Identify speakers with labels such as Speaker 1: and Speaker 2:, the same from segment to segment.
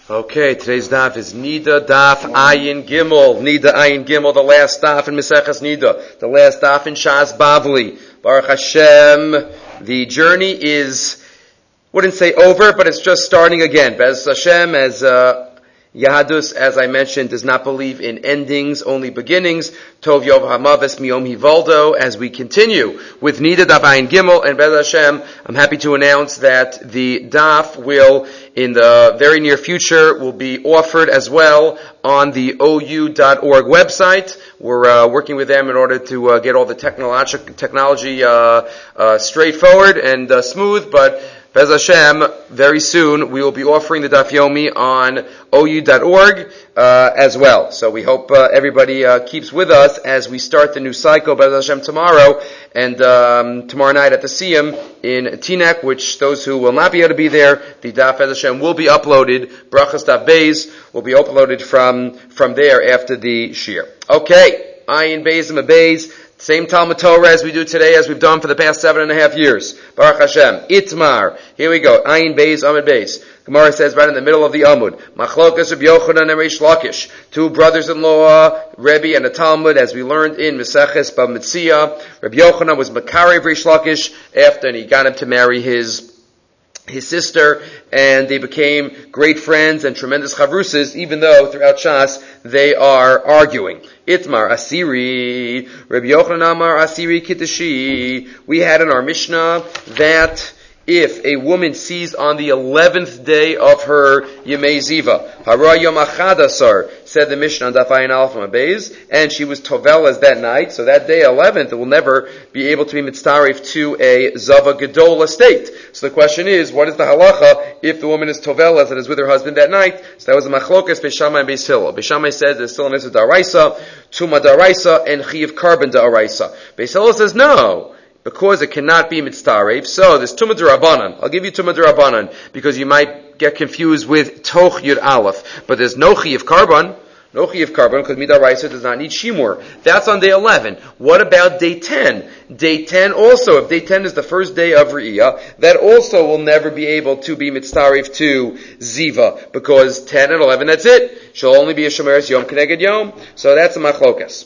Speaker 1: Okay, today's daf is Nida Daf Ayin Gimel. Nida Ayin Gimel, the last daf in Maseches Nida. The last daf in Shas Bavli. Baruch Hashem. The journey is, wouldn't say over, but it's just starting again. Bez Hashem, as Yahadus, as I mentioned, does not believe in endings, only beginnings. Tov Yov Hamaves Miyom Hivaldo. As we continue with Nida Daf Ayin Gimel, and Bez Hashem, I'm happy to announce that the daf will, in the very near future, will be offered as well on the OU.org website. We're working with them in order to get all the technology straightforward and smooth, but Bez Hashem, very soon we will be offering the Daf Yomi on OU.org as well. So we hope everybody keeps with us as we start the new cycle, Bez Hashem, tomorrow, and tomorrow night at the Siyum in Teaneck, which those who will not be able to be there, the Daf Bez Hashem will be uploaded. Brachas Daf Beis will be uploaded from there after the Shir. Okay, Ayin Beis and Beis. Same Talmud Torah as we do today, as we've done for the past 7.5 years. Baruch Hashem. Itmar. Here we go. Ayin Beis, Amud Beis. Gemara says right in the middle of the Amud. Machlokas Rabbi Yochanan and Reish Lakish. Two brothers-in-law, Rebbe and the Talmud, as we learned in Meseches Bava Metzia. Rabbi Yochanan was Makarev Reish Lakish after, and he got him to marry his sister, and they became great friends and tremendous chavrusas, even though throughout Shas they are arguing. Itmar Asiri, Rabbi Yochanan Amar Asiri Kitashi. We had in our Mishnah that if a woman sees on the 11th day of her Yemei Ziva, Hara Yom Achadasar, said the Mishnah on Daf Ayin Aleph Amud Beis, and she was Tovelas that night, so that day 11th, it will never be able to be mitzaref to a Zava Gedola state. So the question is, what is the halacha if the woman is Tovelas and is with her husband that night? So that was a machlokas Beis Shammai and Beis Hillel. Beis Shammai says there's still an Issa Daraisa, Tuma Daraisa, and Chiv Carbon Daraisa. Beis Hillel says no, because it cannot be mitzaref. So there's Tumah D'Rabbanan. I'll give you Tumah D'Rabbanan because you might get confused with Toch Yud Aleph. But there's no Chiv Carbon. No Chiv Carbon because Midaraisa does not need Shimur. That's on day 11. What about day 10? Day 10 also, if day 10 is the first day of Re'iyah, that also will never be able to be mitzaref to Ziva because 10 and 11, that's it. She'll only be a Shomeres Yom Keneged Yom. So that's a machlokas.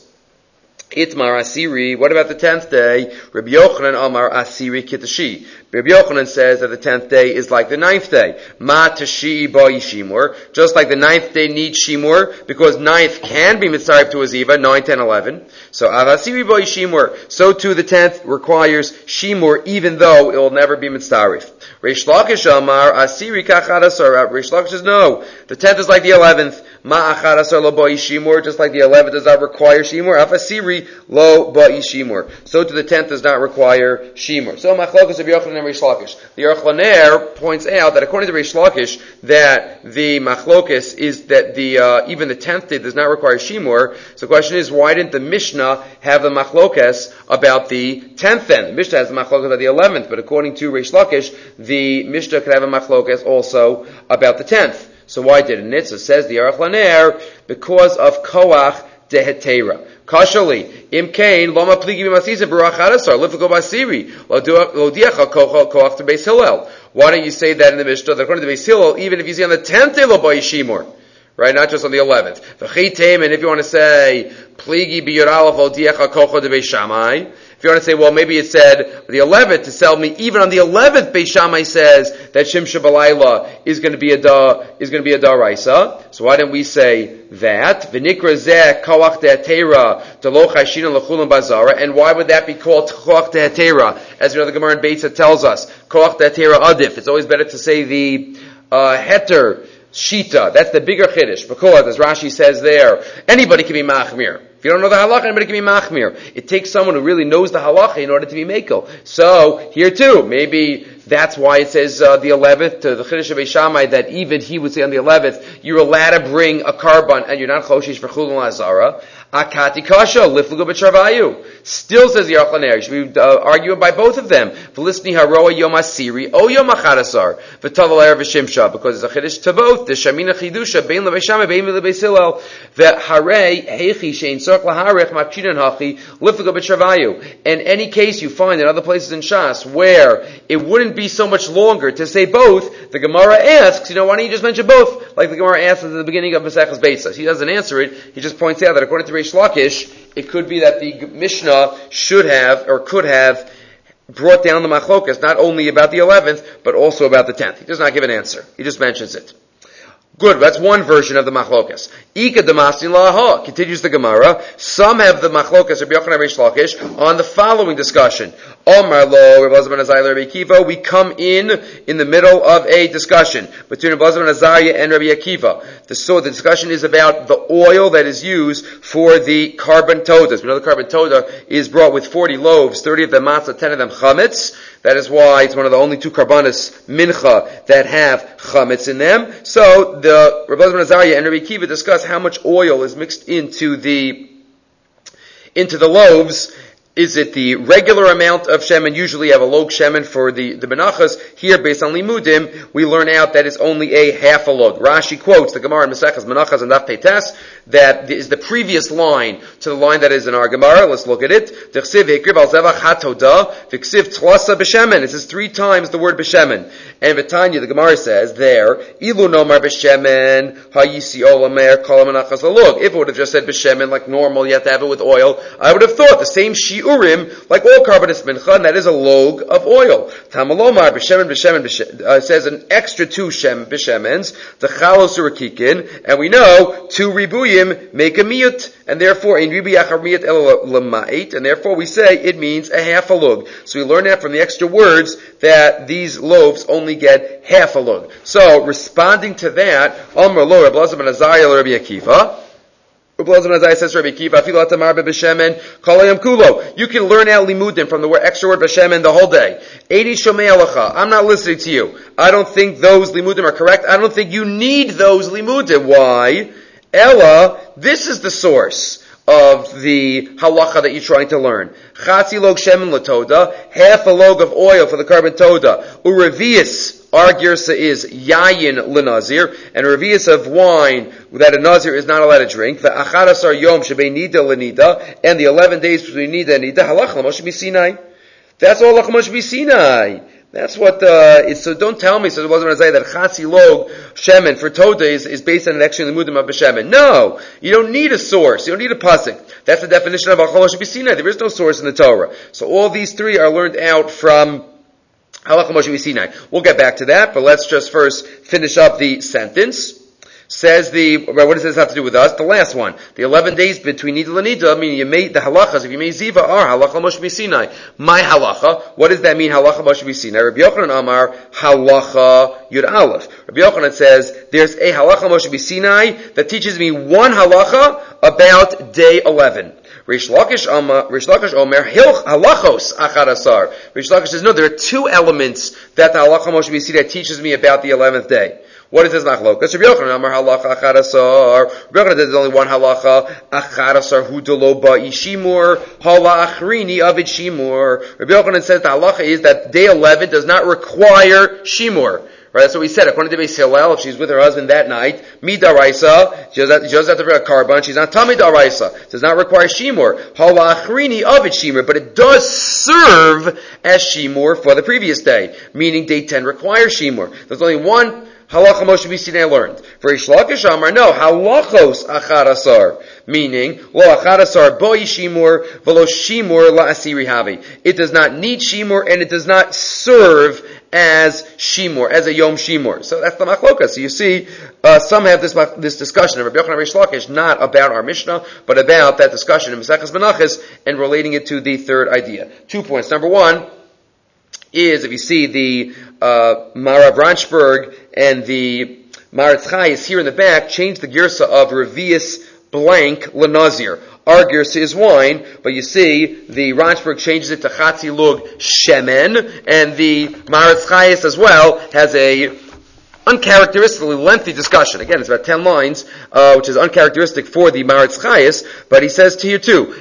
Speaker 1: Itmar Asiri, what about the 10th day? Rabbi Yochanan Amar Asiri Kitashi. Rabbi Yochanan says that the 10th day is like the 9th day. Ma Tashi Ba Yishimur. Just like the 9th day needs Shimur, because 9th can be mitzaref to a Ziva, 9, 10, 11. So Asiri Ba Yishimur. So too the 10th requires Shimur, even though it will never be mitzaref. Reish Lakish Amar Asiri Kachadasar. Reish Lakish says no. The 10th is like the 11th. Ma Achadasar Lo Ba Yishimur. Just like the 11th does not require Shimur. Asiri Lo Ba Yishimur. So too the 10th does not require Shimur. So Machlokas of Yochanan and Reish Lakish. The Aruch LaNer points out that according to Reish Lakish, that the Machlokas is that the even the 10th day does not require Shimur. So the question is, why didn't the Mishnah have the Machlokas about the 10th then? The Mishnah has the Machlokas about the 11th, but according to Reish Lakish, the Mishnah could have a Machlokas also about the 10th. So why didn't it? So says the Aruch LaNer, because of Koach Dehetera. Kashali, Im Kain, Loma Pligi B'Masisa Barach Hadasar, Lifiko Basiri, Lodiacha Koach to Beis Hillel. Why don't you say that in the Mishnah? That according to Beis Hillel, even if you see on the 10th day, Lo Ba Yishimur. Right, not just on the 11th. V'chitem, and if you want to say, Pligi B'Yud Aleph Lodiacha Koach to Beis Shammai, if you want to say, well, maybe it said the 11th to sell me. Even on the 11th, Beis Shammai says that Shimsha B'Layla is going to be a daraisa. So why didn't we say that? V'nikra zeh koach de'atera d'lo chayshina l'chulim bazara. And why would that be called koach de'atera? As you know, the Gemara in Beitza tells us koach de'atera adif. It's always better to say the heter shita. That's the bigger chiddush because, as Rashi says there, anybody can be machmir. If you don't know the halacha, anybody can be machmir. It takes someone who really knows the halacha in order to be mekel. So, here too, maybe that's why it says the 11th to the Chiddush of Beis Shammai that even he would say on the 11th, you're allowed to bring a carbon and you're not choshish for chulun lazara. Akati kasha liflugo b'charvayu. Still says the Aruch LaNer. Should we argue by both of them? V'lisni haroa yom asiri o yom achadasar v'tavel erev v'shimsha, because it's a chiddush to both. The shamina chidusha bein lebeishama bein lebeishilel v'harei heichi shein tzarich laharich makchidan hachi liflugo b'charvayu. In any case, you find in other places in Shas where it wouldn't be so much longer to say both. The Gemara asks, why don't you just mention both? Like the Gemara asks at the beginning of Maseches Beitza. He doesn't answer it. He just points out that according to Reish Lakish, it could be that the Mishnah should have or could have brought down the machlokas not only about the 11th but also about the 10th. He does not give an answer. He just mentions it. Good, that's one version of the machlokas. Ika demasin laha, continues the Gemara. Some have the machlokas Rabbi Yochanan Reish Lakish on the following discussion. Omar lo, Rabbi Elazar ben Azariah, Rabbi Akiva. We come in the middle of a discussion between Rabbi Elazar ben Azariah and Rabbi Akiva. So the discussion is about the oil that is used for the carbon todas. We know the carbon toda is brought with 40 loaves, 30 of them matzah, 10 of them chametz. That is why it's one of the only two karbanos mincha that have chametz in them. So the Rabbi Elazar ben Azariah and Rabbi Akiva discuss how much oil is mixed into the loaves. Is it the regular amount of shemen? Usually you have a log shemen for the menachas. Here, based on limudim, we learn out that it's only a half a log. Rashi quotes the Gemara in Maseches Menachas and Daf Peites, that is the previous line to the line that is in our Gemara. Let's look at it. D'chsiv hekriv al zevach hatoda, v'ksiv tlasa b'shemen. It says 3 times the word b'shemen. And V'tanya, the Gemara says there, ilu nomar b'shemen, ha'yisi olamer kol menachas alog. If it would have just said b'shemen like normal, you have to have it with oil, I would have thought the same shiurim, like all karbanis mincha, and that is a log of oil. Tamalomar b'shemen says an extra 2 b'shemens, the chalos urakikin, and we know 2 ribuyim make a miyut, and therefore in ribu yachar miyut el lamait, and therefore we say it means a half a log. So we learn that from the extra words that these loaves only get half a log. So responding to that, Amar lo Rabbi Elazar ben Azariah Rabbi Akiva. Rabbi Elazar ben Azariah says Rabbi Akiva, afilu atamar b'shemen kol hayom kulo. You can learn out limudim from the extra word b'shemen the whole day. Eini shomei alacha. I'm not listening to you. I don't think those limudim are correct. I don't think you need those limudim. Why? Ella, this is the source of the halacha that you're trying to learn. Chatzi log shemen latoda, half a log of oil for the carbon toda. Urevius, our girsa is yayin lenazir, and a revius of wine that a nazir is not allowed to drink. The achadasar yom shebei nida lenida, and the 11 days between nida and nida, halacha l'moshe b'sinai. That's all halacha l'moshe b'sinai. That's what so don't tell me, so it wasn't say that Chatzi Log Shemen for Toda is based on an extra limudim of B'Shemen. No! You don't need a source. You don't need a pasuk. That's the definition of Halacha Moshe B'Sinai. There is no source in the Torah. So all these 3 are learned out from Halacha Moshe B'Sinai. We'll get back to that, but let's just first finish up the sentence. Says what does this have to do with us? The last one. The 11 days between Nida and Nida, meaning you made the halachas, if you made Ziva, are halacha Moshe B'Sinai. My halacha, what does that mean, halacha Moshe B'Sinai? Rabbi Yochanan Amar, halacha Yud Aleph. Rabbi Yochanan says, there's a halacha Moshe B'Sinai that teaches me one halacha about day 11. Reish Lakish Omer, halachos achadasar. Reish Lakish says, no, there are 2 elements that the halacha Moshe B'Sinai teaches me about the 11th day. What is this machlokas? Rabbi Yochanan Amar halacha achadasar. Rabbi Yochanan says there's only one halacha. Achadasar hu delo ba'i shimur, hala achrini avid shimur. Rabbi Yochanan says the halacha is that day 11 does not require shimur. Right, that's what we said. According to Beis Hillel, if she's with her husband that night, midaraisa, she does have to bring a carbon. She's not tamid daraisa. Does not require shimur. Hala achrini avid shimur, but it does serve as shimur for the previous day. Meaning day 10 requires shimur. There's only one halacha Moshe B'Sinai learned. For Reish Lakish Amar, no, halachos achadasar, meaning lo achadasar boi shimur v'lo shimur la'asiri havi. It does not need shimur and it does not serve as shimur, as a yom shimur. So that's the machloka. So you see, some have this discussion of Rabbi Yochanan Reish Lakish, not about our Mishnah, but about that discussion in Maseches Menachos and relating it to the third idea. 2 points. Number 1 is, if you see the Marav Ranchberg and the Maritz Chayes here in the back, change the girsa of Revius blank Lenazir. Our girsa is wine, but you see the Ranchberg changes it to Chatzi Lug Shemen, and the Maritz Chayes as well has a uncharacteristically lengthy discussion. Again, it's about 10 lines, which is uncharacteristic for the Maritz Chayes, but he says to you too,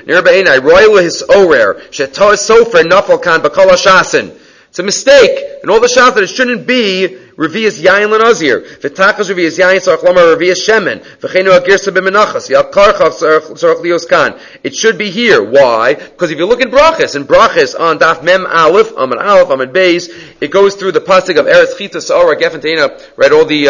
Speaker 1: it's a mistake, and all the shas that it shouldn't be Revi'as Yain L'Nazir. V'tachas Revi'as Yain tzarech lomar Revi'as Shemen. V'cheinu ha'girsa b'menachas. Yal karchav tzarech lios kan. It should be here. Why? Because if you look in Brachas on Daf Mem Aleph, Amud Beis, it goes through the pasuk of Eretz Chita Sa'ora Gefen Teina, right, all the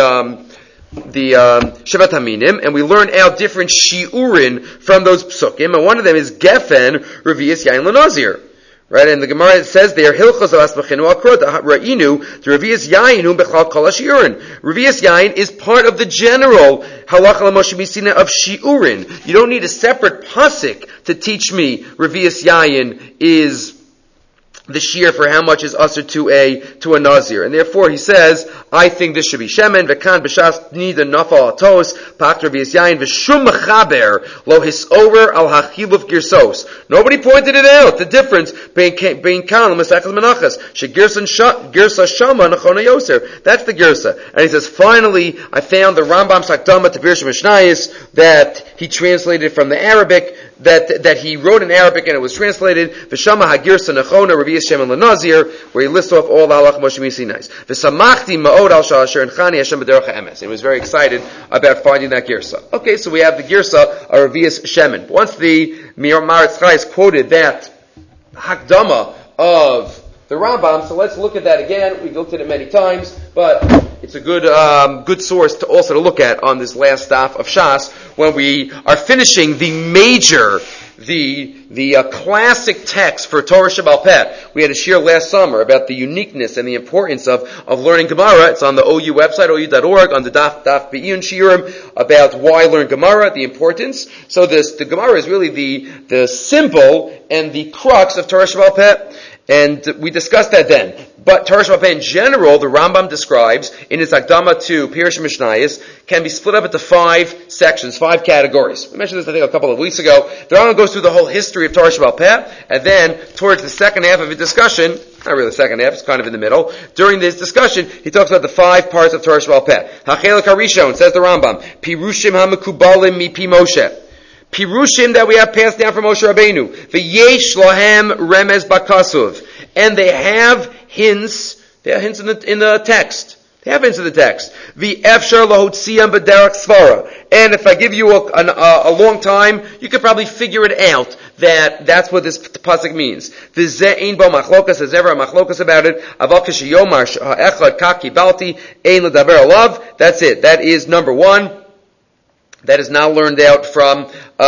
Speaker 1: Shevat Haminim, and we learn out different shiurin from those psukim, and one of them is Gefen Revi'as Yain L'Nazir. Right, and the Gemara says there, Hilchos Asmachinu Akrot Ra'inu, the Revi'as Yainu Bechal Kol HaShiurin. Revi'as Yain is part of the general Halacha L'Moshe Misina of Shiurin. You don't need a separate pasuk to teach me Revi'as Yain is the shear for how much is usher to a nazir, and therefore he says, I think this should be shemen v'kan b'shas nida nafal atos pakter v'yis yain v'shum mechaber lo hisover al hachiluf girsos. Nobody pointed it out, the difference bein kan l'masechas menachas shegirsa shama nachona yoser. That's the girsa. And he says, finally, I found the Rambam Sakdama to Pirush Mishnayos that he translated from the Arabic, that he wrote in Arabic and it was translated v'shama hagirsa nachona Revi'as Shemen L'Nazir, where he lists off all the halach Moshe Misinais. V'samachti ma'od al sha'asher and chani Hashem b'derech ha'emes. He was very excited about finding that girsa. Okay, so we have the girsa of Revi'as Shemen. Once the Maritz Chayes quoted that hakdama of the Rambam, so let's look at that again. We've looked at it many times, but it's a good source to also look at on this last daf of Shas when we are finishing the major, the classic text for Torah Shebaal Peh. We had a shir last summer about the uniqueness and the importance of learning Gemara. It's on the OU website, ou.org, on the Daf Be'iyun Shiurim, about why learn Gemara, the importance. So the Gemara is really the symbol and the crux of Torah Shebaal Peh. And we discussed that then. But Torah Shebaal Peh in general, the Rambam describes in his Akdama to Pirush Mishnayos, can be split up into 5 sections, 5 categories. We mentioned this, I think, a couple of weeks ago. The Rambam goes through the whole history of Torah Shebaal Peh, and then towards the second half of the discussion, not really the second half, it's kind of in the middle, during this discussion, he talks about the 5 parts of Torah Shebaal Peh. Hachelek HaRishon, says the Rambam, Pirushim HaMekubalim Mipi Moshe. Pirushim that we have passed down from Moshe Rabbeinu. V'yesh lahem remez bakasuv. And they have hints. There are hints in the text. They have hints in the text. V'efshar lahotziyam b'derech svara. And if I give you a long time, you could probably figure it out that's what this pasuk means. V'zeh ein bo machlokas, there's never a machlokas about it. Aval k'sheyomar echad kaki balti ein l'daber alav. That's it. That is number 1. That is now learned out from,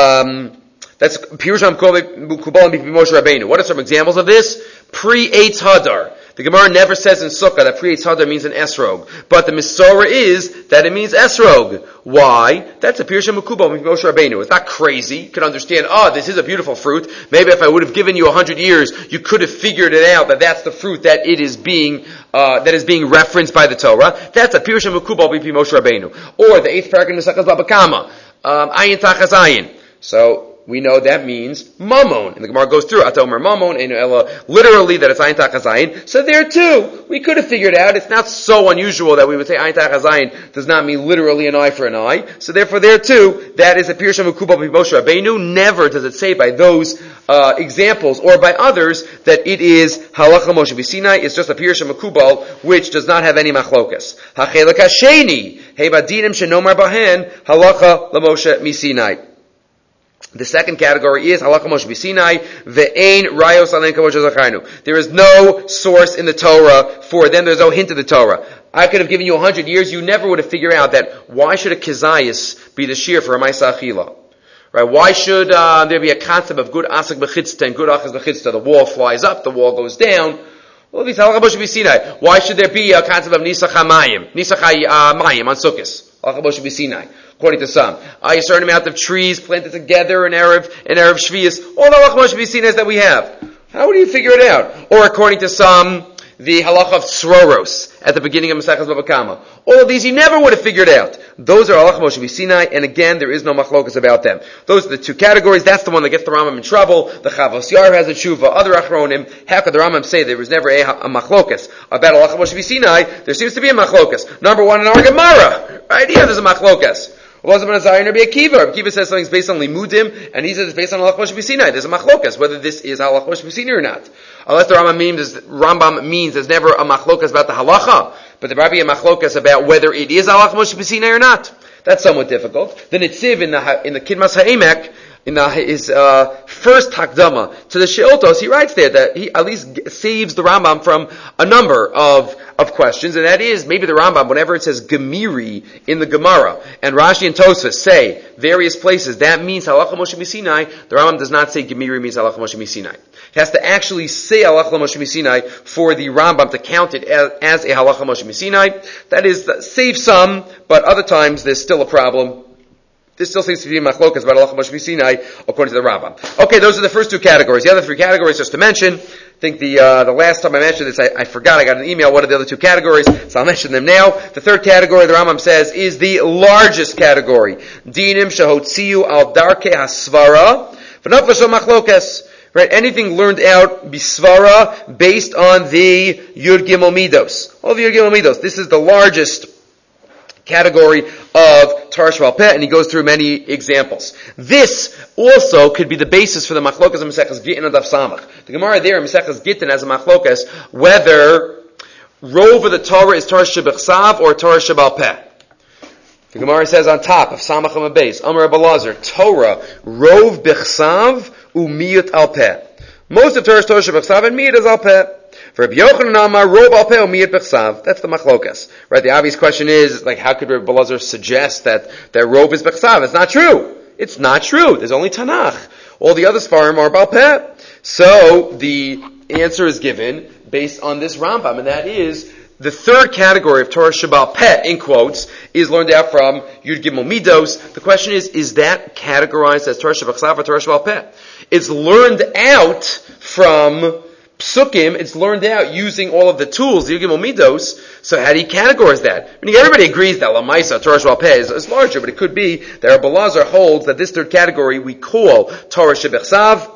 Speaker 1: that's Pirushim Kubalim Moshe Rabbeinu. What are some examples of this? Pre-Eitz Hadar. The Gemara never says in Sukkah that pre-Eitz Hadar means an esrog. But the Misorah is that it means esrog. Why? That's a Pirushim Kubalim Moshe Rabbeinu. It's not crazy. You could understand, this is a beautiful fruit. Maybe if I would have given you 100 years, you could have figured it out that that's the fruit that it is being referenced by the Torah. That's a Pirushim Mekubal B'Pi Moshe Rabbeinu. Or the 8th parak in Nesachas Baba Kama, Ayin Tachas Ayin. So we know that means Mammon. And the Gemara goes through, Atomer Mammon, Einu Ela, literally that it's Ayin Tachas Ayin. So there too, we could have figured out, it's not so unusual that we would say Ayin Tachas Ayin does not mean literally an eye for an eye. So therefore there too, that is a Pirushim Mekubal B'Pi Moshe Rabbeinu. Never does it say by those examples or by others that it is Halacha Moshe B'Sinai. It's just a Pirushim Mekubal which does not have any machlokas. Hachelek Hasheni, Hebadinim Shenomar Bahen, Halacha LaMoshe Misinai. The second category is Halacha Moshe B'Sinai, Ve'ein Rayos Alein Kavosha Zacharnu. There is no source in the Torah for them. There's no hint of the Torah. I could have given you 100 years. You never would have figured out that why should a Kizayis be the shear for a Maisa Achila? Right? Why should there be a concept of good Asak B'Chitzta and good Achaz B'Chitzta? The wall flies up, the wall goes down. Well, it's Halacha Moshe B'Sinai. Why should there be a concept of Nisach HaMayim? Nisach HaMayim on Sukkos. Halacha Moshe B'Sinai. According to some, a certain amount of trees planted together in Erev Shvius, all the Halacha Moshe B'Sinai that we have. How do you figure it out? Or according to some, the halacha of Sroros at the beginning of Maseches Bava Kama. All of these he never would have figured out. Those are halacha Moshe Sinai, and again, there is no machlokas about them. Those are the two categories. That's the one that gets the Rambam in trouble. The Chavos Yar has a tshuva. Other achronim, how could the Rambam say there was never a machlokas about halacha Moshe Sinai? There seems to be a machlokas. Number one in our Gemara, right here, there's a machlokas. Rabbi Akiva says something's based on limudim, and he says it's based on halach Moshe Sinai. There's a machlokas whether this is halach Moshe Sinai or not. Unless the Rambam means there's never a machlokas about the halacha, but there might be a machlokas about whether it is halach Moshe Sinai or not. That's somewhat difficult. The Nitziv in the Kidmas Ha'emek, in his first Hakdama to the She'otos, he writes there that he at least saves the Rambam from a number of questions, and that is, maybe the Rambam, whenever it says Gemiri in the Gemara, and Rashi and Tosfos say various places, that means Halacha Moshe Sinai, the Rambam does not say Gemiri means Halacha Moshe Sinai. He has to actually say Halacha Moshe Sinai for the Rambam to count it as a Halacha Moshe Sinai. That is, save some, but other times there's still a problem. This still seems to be machlokas about halacha Moshe Sinai, according to the Rambam. Okay, those are the first two categories. The other three categories, just to mention, I think the last time I mentioned this, I forgot, I got an email, what are the other two categories, so I'll mention them now. The third category, the Rambam says, is the largest category. Dinim shehotziu al darke hasvara, v'naflasho machlokas. Right, anything learned out bisvara based on the Yud Gimel Midos. All the Yud Gimel Midos. This is the largest category of Torah Sheba'al Peh, and he goes through many examples. This also could be the basis for the machlokas of Maseches Gittin and Daf Samach. The Gemara there in Maseches Gittin has a machlokas whether Rov of the Torah is Torah Shebechsav or Torah Sheba'al Peh. The Gemara says on top of Samach Amabeis, Amar Abelazar, Torah Rov Bechsav Umiyut Al Peh. Most of Torah is Torah Shebechsav and Miyut is Al Peh. For Rabbi Yochanan Amar Rov Al Peh Umiyut Bechsav. That's the machlokas. Right? The obvious question is, like, how could Rabbi Abelazar suggest that Rov is Bechsav? It's not true. It's not true. There's only Tanakh. All the other Sfarim are Bal Peh. So the answer is given based on this Rambam, and that is the third category of Torah Sheba'al Peh, in quotes, is learned out from Yud Gimel Midos. The question is that categorized as Torah Shebechsav or Torah Sheba'al Peh? It's learned out from Psukim, it's learned out using all of the tools, the Yud Gimel Midos. So how do you categorize that? I mean, everybody agrees that Lamaisa, Torah Sheba'al Peh, is larger, but it could be that Rabbi Elazar holds that this third category we call Torah Shebechsav,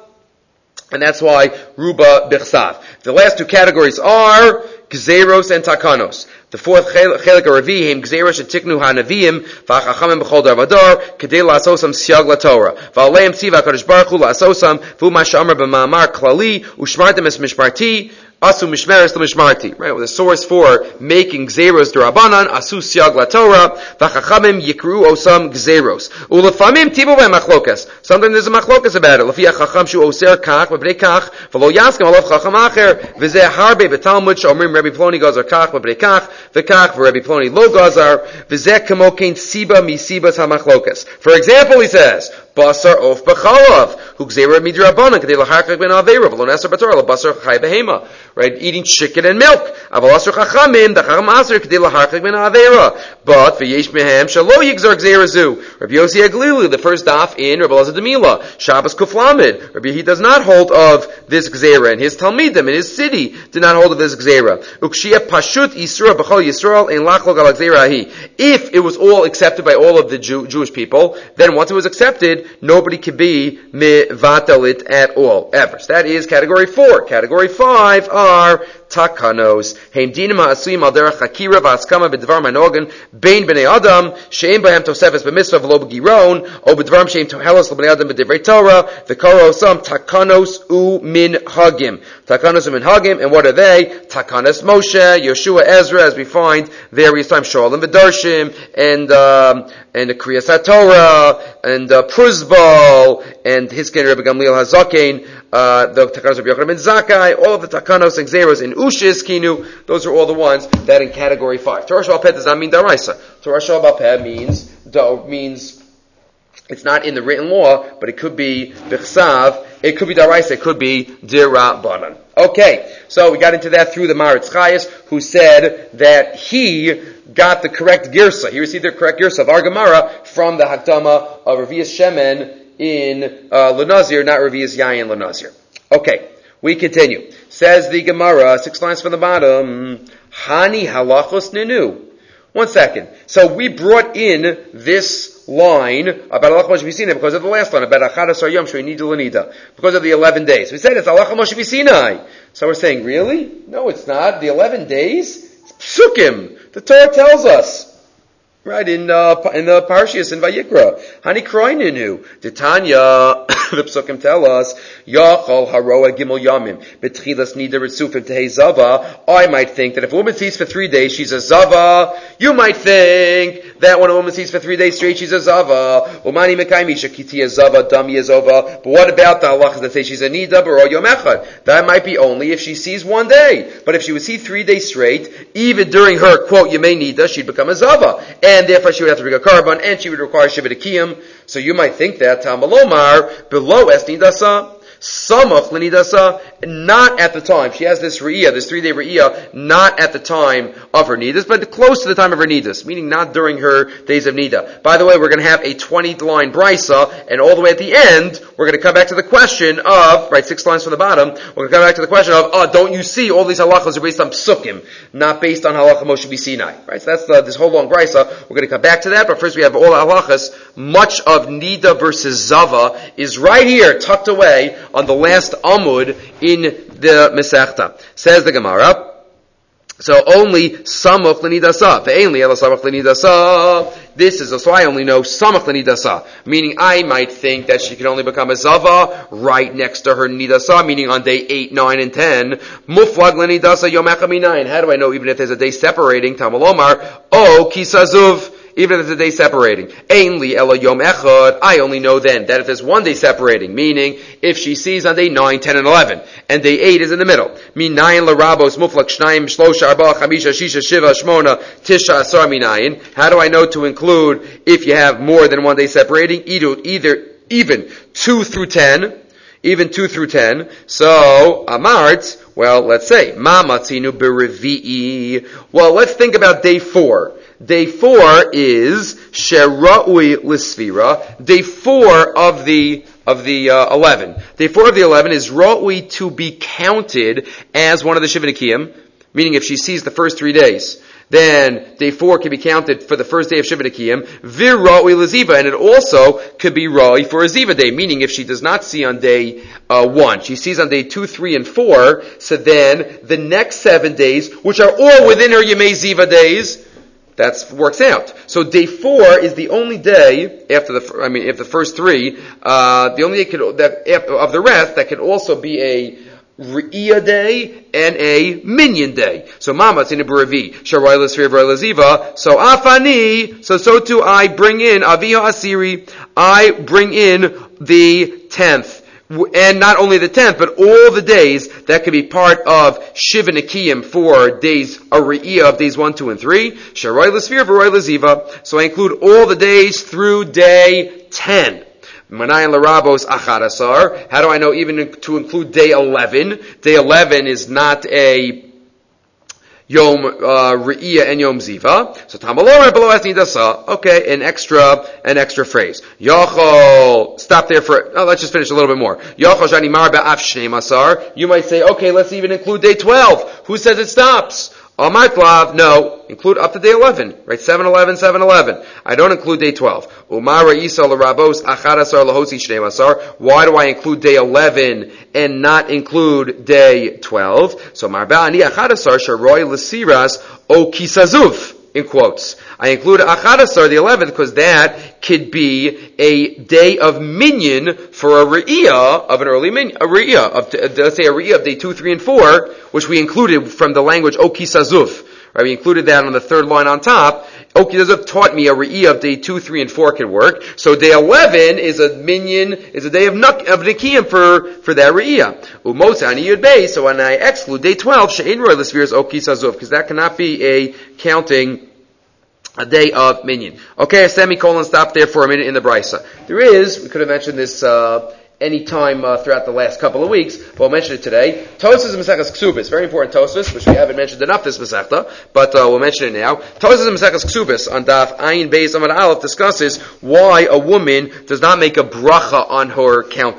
Speaker 1: and that's why Ruba Bechsav. The last two categories are Gzeros and Takanos. The fourth chelik of Revihim, Gzeros shetiknu ha'naviyim, v'achachamim b'chol dar v'dar, kedei la'asosam siyag la'torah. V'aleim tziva HaKadosh Baruch Hu la'asosam, v'hu ma she'amar b'ma'amar klali, u'shmartem es mishmarti, asu mishmeres l'mishmarti. Right, with a source for making Gzeros d'Rabbanan, asu siyag la'torah, v'achachamim yikru osam Gzeros. U'lefamim tivu b'hem machlokas. Sometimes there's a machlokas about it. L'fi ha'chacham shu oser kach, v'bnei kach, v'lo yaskem alav chacham acher, v'zeh harbe b'talmud she'omrim Rabbi Ploni gazar kach, v'bnei kach, v'kach v'Rebbe Ploni lo gazar v'zeh kamokein siba misibas hamachlokas. For example, he says, basar of b'chalav hu gzeira midrabanan kadei laharkach ben aveira v'lo neser b'torah basar chay behema. Right, eating chicken and milk. Aval asur chachamim dachacham asur kadei laharkach ben aveira. But v'yesh mehem shalo yigzar gzeira zu. Rabbi Yossi Aglilu, the first daf in Rabbi Elazar Demila, Shabbos Kuflamid. Rabbi he does not hold of this gzeira, and his talmidim in his city did not hold of this gzeira. Ukshia pashut isura b'chol Yisrael in lachlog al gzeira hi. If it was all accepted by all of the Jewish people, then once it was accepted, nobody could be mevatalit at all, ever. So that is category 4. Category 5 are takanos. Heim dinim ha'asuim al derech hakira v'askama b'dvar manogan bein b'nei adam she'em b'hem tosefes b'mitzvah v'lo b'giron o b'dvarim she'em tohelos l'b'nei adam b'divrei Torah v'karo osam takanos u min hagim. Takanos u min hagim, and what are they? Takanos Moshe, Yeshua, Ezra, as we find various times, Shalom v'darshim, and the Kriyas HaTorah, and Pruzbal, and Hisken Rebbe Gamliel HaZaken, the Takanos of Yochanan ben Zakkai, all of the Takanos and Xeros in Ushis Kinu, those are all the ones that in category 5. Torah Sheba'al Peh does not mean Daraisa. Torah Sheba'al Peh means it's not in the written law, but it could be Bechsav, it could be Daraisa, it could be Dirabanan. Okay, so we got into that through the Maritz Chayes, who said that he got the correct girsa. He received the correct girsa of our Gemara from the Hakdama of Revius Shemen in Lenazir, not Revius Yayin Lenazir. Okay, We continue. Says the Gemara, 6 lines from the bottom, Hani halachos ninu. 1 second. So we brought in this line about halacha Moshe Sinai because of the last line, about achad asar yom she'nida l'nida, because of the 11 days. We said it's halacha Moshe Sinai. So we're saying, really? No, it's not. The 11 days? It's psukim. The Torah tells us. Right, in the Parshas in Vayikra. Hani kroininu. The Tanya, the Psukim tell us, Yachol haroa gimel yamim, betchilas nida ritzufim tehei zava. I might think that if a woman sees for 3 days, she's a zava. You might think that when a woman sees for 3 days straight, she's a zava. Umani mekaymisha kiti a zava, dami a zava. But what about the halachas that say she's a nida, baro yom echad? That might be only if she sees 1 day. But if she would see 3 days straight, even during her, quote, yemei nida, she'd become a zava. And therefore she would have to bring a carbon, and she would require shiva dekiyim. So you might think that Tamalomar below es nidasa, samach lenidasa, not at the time. She has this re'iyah, this 3-day re'iyah, not at the time of her nidas, but close to the time of her nidas, meaning not during her days of nida. By the way, we're going to have a 20-line brisa, and all the way at the end, we're going to come back to the question of, right, 6 lines from the bottom, we're going to come back to the question of, don't you see all these halachas are based on psukim, not based on halacha Moshe Sinai, right? So that's this whole long brisa. We're going to come back to that, but first we have all the halachas. Much of nida versus zava is right here, tucked away on the last amud in the Masechta. Says the Gemara, so only samach l'nidasa. Ve'enli ela samach l'nidasa. This is, so I only know samach l'nidasa. Meaning I might think that she can only become a zava right next to her nidasa, meaning on day 8, 9, and 10. Muflag l'nidasa yom echad minayin. How do I know even if there's a day separating? Tamalomar, kisazuv. Even if there's a day separating. Ainli ela yom echad. I only know then that if there's 1 day separating, meaning if she sees on day 9, 10, and 11, and day 8 is in the middle. Minayin larabos muflak shnayim shlosha arba chamisha shisha shiva shmona tisha asar minayin. How do I know to include if you have more than 1 day separating? Either even 2 through 10. Even 2 through 10. So, Amart, well, let's say, Ma matzinu b'revi'i. Well, let's think about day 4. Day 4 is Shera'ui L'Sfira. Day 4 of the 11. Day 4 of the 11 is Ra'ui to be counted as one of the Shiva Nekiyim, meaning if she sees the first 3 days, then day 4 can be counted for the first day of Shiva Nekiyim. Vir Ra'ui L'Ziva, and it also could be Ra'ui for a Ziva day, meaning if she does not see on day 1, she sees on day 2, 3, and 4, so then the next 7 days, which are all within her Yemei Ziva days, that works out. So day 4 is the only day after if the first 3, the only day of the rest that could also be a Re'iyah day and a Minyan day. So Mamatz in a B'Revi, Sharai L'Sfir V'Rai L'Ziva. So Afani, so too I bring in Aviha Asiri. I bring in the 10th. And not only the 10th, but all the days that could be part of Shiva Nekiyim for days, a Re'iyah of days 1, 2, and 3. Sharai L'Sfir V'Rai L'Ziva. So I include all the days through day 10. Manayin Larabos Achad Asar. How do I know even to include day 11? Day 11 is not a Yom Re'iyah and Yom Ziva. So Tamalomar below es nidasa. Okay, an extra phrase. Yochol. Stop there let's just finish a little bit more. Yochol Shani Mar Ba'af Shnei Masar. You might say, okay, let's even include day 12. Who says it stops? Amatlav, no, include up to day 11, right? 7-11, 7-11. I don't include day 12. Umara Isa l'rabos achadasar lahosi shnei masar. Why do I include day 11 and not include day 12? So marba ani achadasar sharoy l'siras o kisazuf. In quotes. I include Achadasar, the 11th, because that could be a day of minyan for a Re'iyah of an early minyan, let's say a Re'iyah of day 2, 3, and 4, which we included from the language Okisazuf. Right, we included that on the 3rd line on top. Okisazuf taught me a Re'iyah of day 2, 3, and 4 could work. So day 11 is a minyan, is a day of Nekiyim for that Re'iyah. Umotza ani yud bey, so when I exclude day 12, she'in roy l'sfiras Okisazuf, because that cannot be a counting a day of minyan. Okay, a semicolon, stop there for a minute in the brisa. We could have mentioned this any time throughout the last couple of weeks, but we'll mention it today. Tosas Maseches Ksubis, very important Tosas, which we haven't mentioned enough this Masechta, but we'll mention it now. Tosas Maseches Ksubis on Daf Ayin Beis Amud Aleph discusses why a woman does not make a bracha on her counting.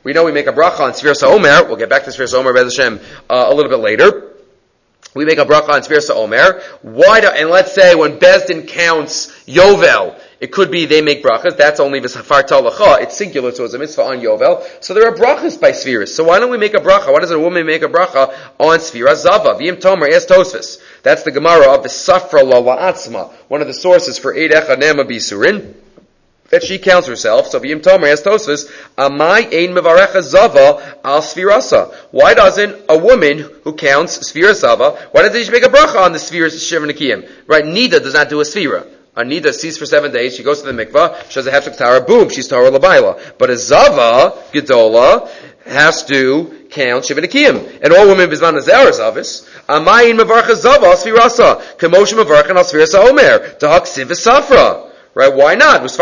Speaker 1: We know we make a bracha on Sfiras HaOmer. We'll get back to Sfiras HaOmer, Bez Hashem, a little bit later. We make a bracha on Sfiras HaOmer. And let's say when Bezdin counts Yovel, it could be they make brachas. That's only v'safar talacha. It's singular, so it's a mitzvah on Yovel. So there are brachas by Sfiras. So why don't we make a bracha? Why doesn't a woman make a bracha on Sfiras Zava? V'yim Tomer es Tosfos. That's the Gemara of the Safra la la'atzma, one of the sources for Eid Echad Nema Bisurin, that she counts herself. So V'yim Tomer es Tosfos, Amai ein mevarecha Zava al Sfirasa. Why doesn't a woman who counts Sfiras Zava, why doesn't she make a bracha on the Sfiras Shiva Nikiyim? Right? Nida does not do a Sfira. Anida sees for 7 days, she goes to the mikvah, she has a hefsek Tara, boom, she's Tara Labaila. But a Zava, Gedola, has to count Shiva Nikiyim. And all women bizman hazeh are Zavis. Amayin mevarcha Zava al Sfirasa. Kemoshim mevarchan al Sfiras HaOmer. Tahak siv v'safra. Right? Why not? And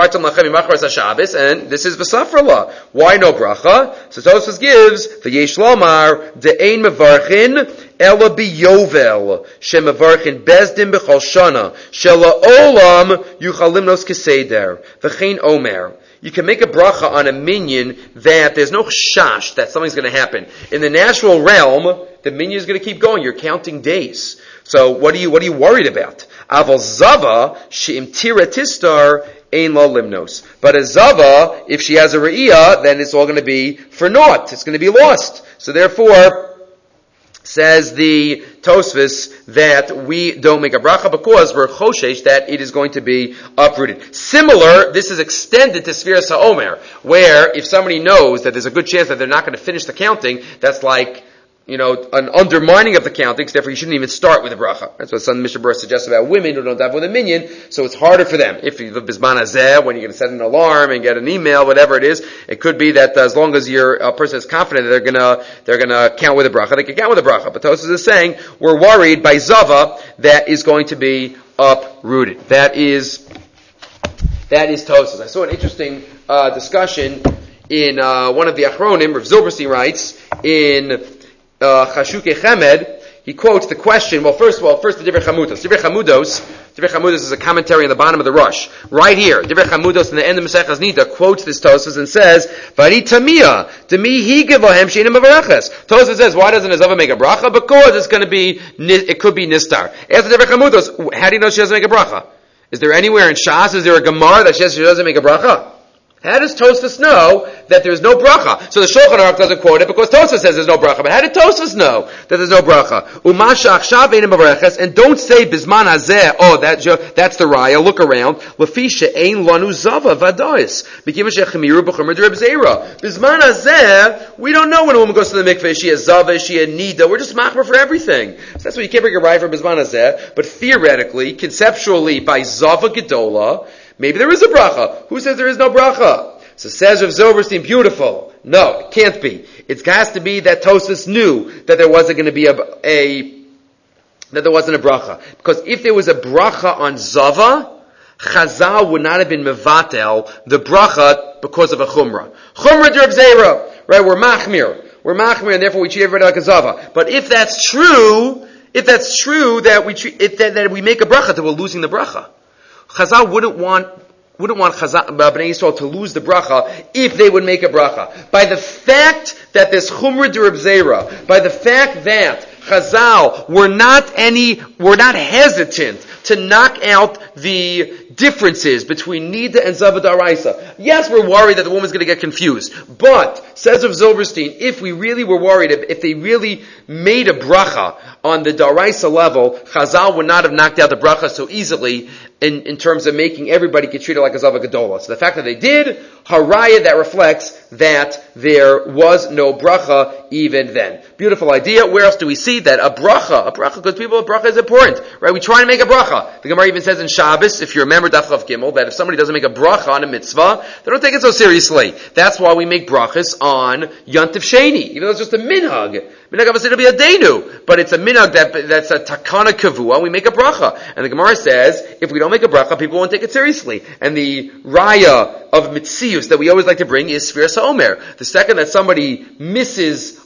Speaker 1: this is v'safra law. Why no bracha? So Tosfos gives v'yesh lomar de'ein mevarchin ela biyovel shemevarchin bezdin b'chol shana shela olam yuchalimnos keseder v'chein omer. You can make a bracha on a minyan that there's no shash that something's going to happen. In the natural realm, the minyan is going to keep going. You're counting days. So what are you worried about? Aval zava she'im tira tistar ein lo limnos. But a zava, if she has a re'iyah, then it's all going to be for naught. It's going to be lost. So therefore, says the Tosfos that we don't make a bracha because we're choshesh that it is going to be uprooted. Similar, this is extended to Sfiras HaOmer, where if somebody knows that there's a good chance that they're not going to finish the counting, that's like, an undermining of the counting, so therefore you shouldn't even start with a bracha. That's what some Mishnah Berurah suggests about women who don't have with a minyan, so it's harder for them. If you have bizman hazeh, when you're going to set an alarm and get an email, whatever it is, it could be that as long as a person is confident that they're gonna count with a bracha, they can count with a bracha. But Tosfos is saying, we're worried by Zava that is going to be uprooted. That is Tosfos. I saw an interesting discussion in one of the Achronim. Rav Zilberstein writes in Chashukei Chemed, he quotes the question, first the Divrei Chamudos. Divrei Chamudos is a commentary on the bottom of the Rush. Right here, Divrei Chamudos in the end of Maseches Nida quotes this Tosfos and says, Vari tamia, demi higevahem she'enim avareches. Tosfos says, why doesn't a Zava make a bracha? Because it could be Nistar. After Divrei Chamudos, how do you know she doesn't make a bracha? Is there anywhere in Shas, is there a Gemara that says she doesn't make a bracha? How does Tosfos know that there's no bracha? So the Shulchan Aruch doesn't quote it because Tosfos says there's no bracha. But how did Tosfos know that there's no bracha? And don't say bisman hazeh. Oh, that's the raya. Look around. Lefisha ein lanu zava vadois. Bisman hazeh. We don't know when a woman goes to the mikveh. Is she a zava? Is she a nida? We're just machmer for everything. So that's why you can't bring a raya for bisman hazeh. But theoretically, conceptually, by zava gedola, maybe there is a bracha. Who says there is no bracha? So says Rav Zilberstein, beautiful. No, it can't be. It has to be that Tosfos knew that there wasn't going to be that there wasn't a bracha. Because if there was a bracha on Zava, Chazal would not have been mevatel the bracha because of a chumrah. Chumrah de Rav Zera. Right? We're machmir, and therefore we treat everybody like a Zava. But if that's true that we make a bracha, that we're losing the bracha. Chazal wouldn't want Bnei Yisrael to lose the bracha if they would make a bracha. By the fact that this Chumrah de Reb Zera, by the fact that Chazal were not hesitant to knock out the differences between Nida and Zava Daraisa. Yes, we're worried that the woman's going to get confused. But, says Rav Zilberstein, if we really were worried, if they really made a bracha on the Daraisa level, Chazal would not have knocked out the bracha so easily in terms of making everybody get treated like a Zava Gedola. So the fact that they did, haraya, that reflects that there was no bracha even then. Beautiful idea. Where else do we see that a bracha, because a bracha is important, right? We try and make a bracha. The Gemara even says in Shabbos, if you remember Daf Chav Gimel, that if somebody doesn't make a bracha on a mitzvah, they don't take it so seriously. That's why we make brachas on Yontif Sheni, even though it's just a minhag. Minhag obviously it'll be a deinu, but it's a minhag that's a takana kavua, we make a bracha. And the Gemara says, if we don't make a bracha, people won't take it seriously. And the raya of mitzius that we always like to bring is Sfiras HaOmer. The second that somebody misses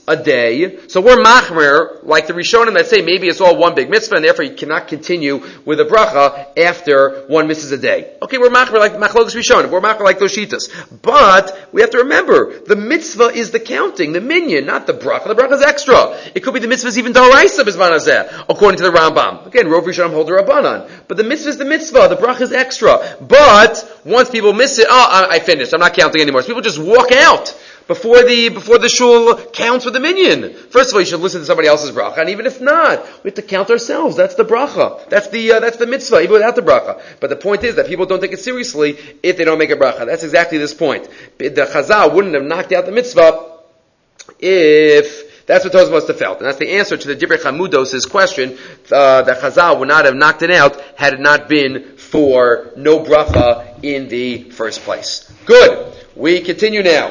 Speaker 1: a day. So we're machmer, like the Rishonim that say maybe it's all one big mitzvah, and therefore you cannot continue with a bracha after one misses a day. Okay, we're machmer like Machlokes Rishonim. We're machmer like those shitas. But we have to remember, the mitzvah is the counting, the minyan, not the bracha. The bracha is extra. It could be the mitzvah is even daraisa b'zman hazeh, according to the Rambam. Again, Rov Rishonim hold the Rabbanan. But the mitzvah is the mitzvah. The bracha is extra. But once people miss it, I finished. I'm not counting anymore. So people just walk out before the shul counts with the minyan. First of all, you should listen to somebody else's bracha, and even if not, we have to count ourselves. That's the bracha. That's the mitzvah, even without the bracha. But the point is that people don't take it seriously if they don't make a bracha. That's exactly this point. The Chazal wouldn't have knocked out the mitzvah if that's what Tosfos must have felt. And that's the answer to the Divrei Chamudos' question, that Chazal would not have knocked it out had it not been for no bracha in the first place. Good. We continue now.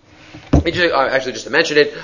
Speaker 1: Actually, just to mention it,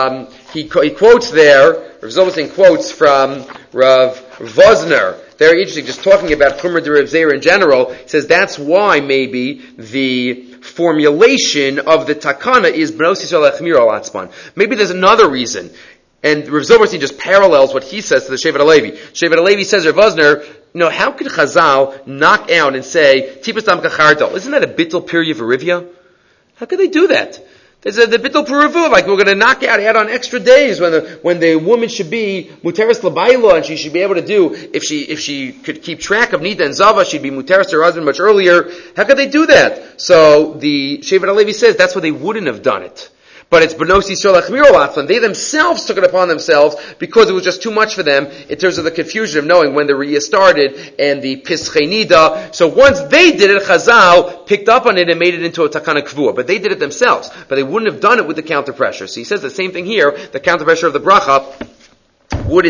Speaker 1: he quotes there, Rav Zilberstein quotes from Rav Vosner. Very interesting, just talking about Chumrah de Rav Zeir in general. He says that's why maybe the formulation of the takana is B'nos Yisrael Echmir al Atzman. Maybe there's another reason. And Rav Zilberstein just parallels what he says to the Shevet HaLevi. Shevet HaLevi says, Rav Vosner, how could Chazal knock out and say, Tipas Tam Kachardal? Isn't that a bittul pirya v'rivya? How could they do that? There's the bittul peruvu, like we're going to knock out, add on extra days when the woman should be muteris labayla, and she should be able to do, if she could keep track of nida and zava, she'd be muteris to her husband much earlier. How could they do that? So the Shevet HaLevi says that's why they wouldn't have done it. But it's B'nos Yisrael Echmir al Atzman. They themselves took it upon themselves because it was just too much for them in terms of the confusion of knowing when the Riyah started and the Pischei Nida. So once they did it, Chazal picked up on it and made it into a Takana Kvua. But they did it themselves. But they wouldn't have done it with the counter pressure. So he says the same thing here. The counter pressure of the bracha would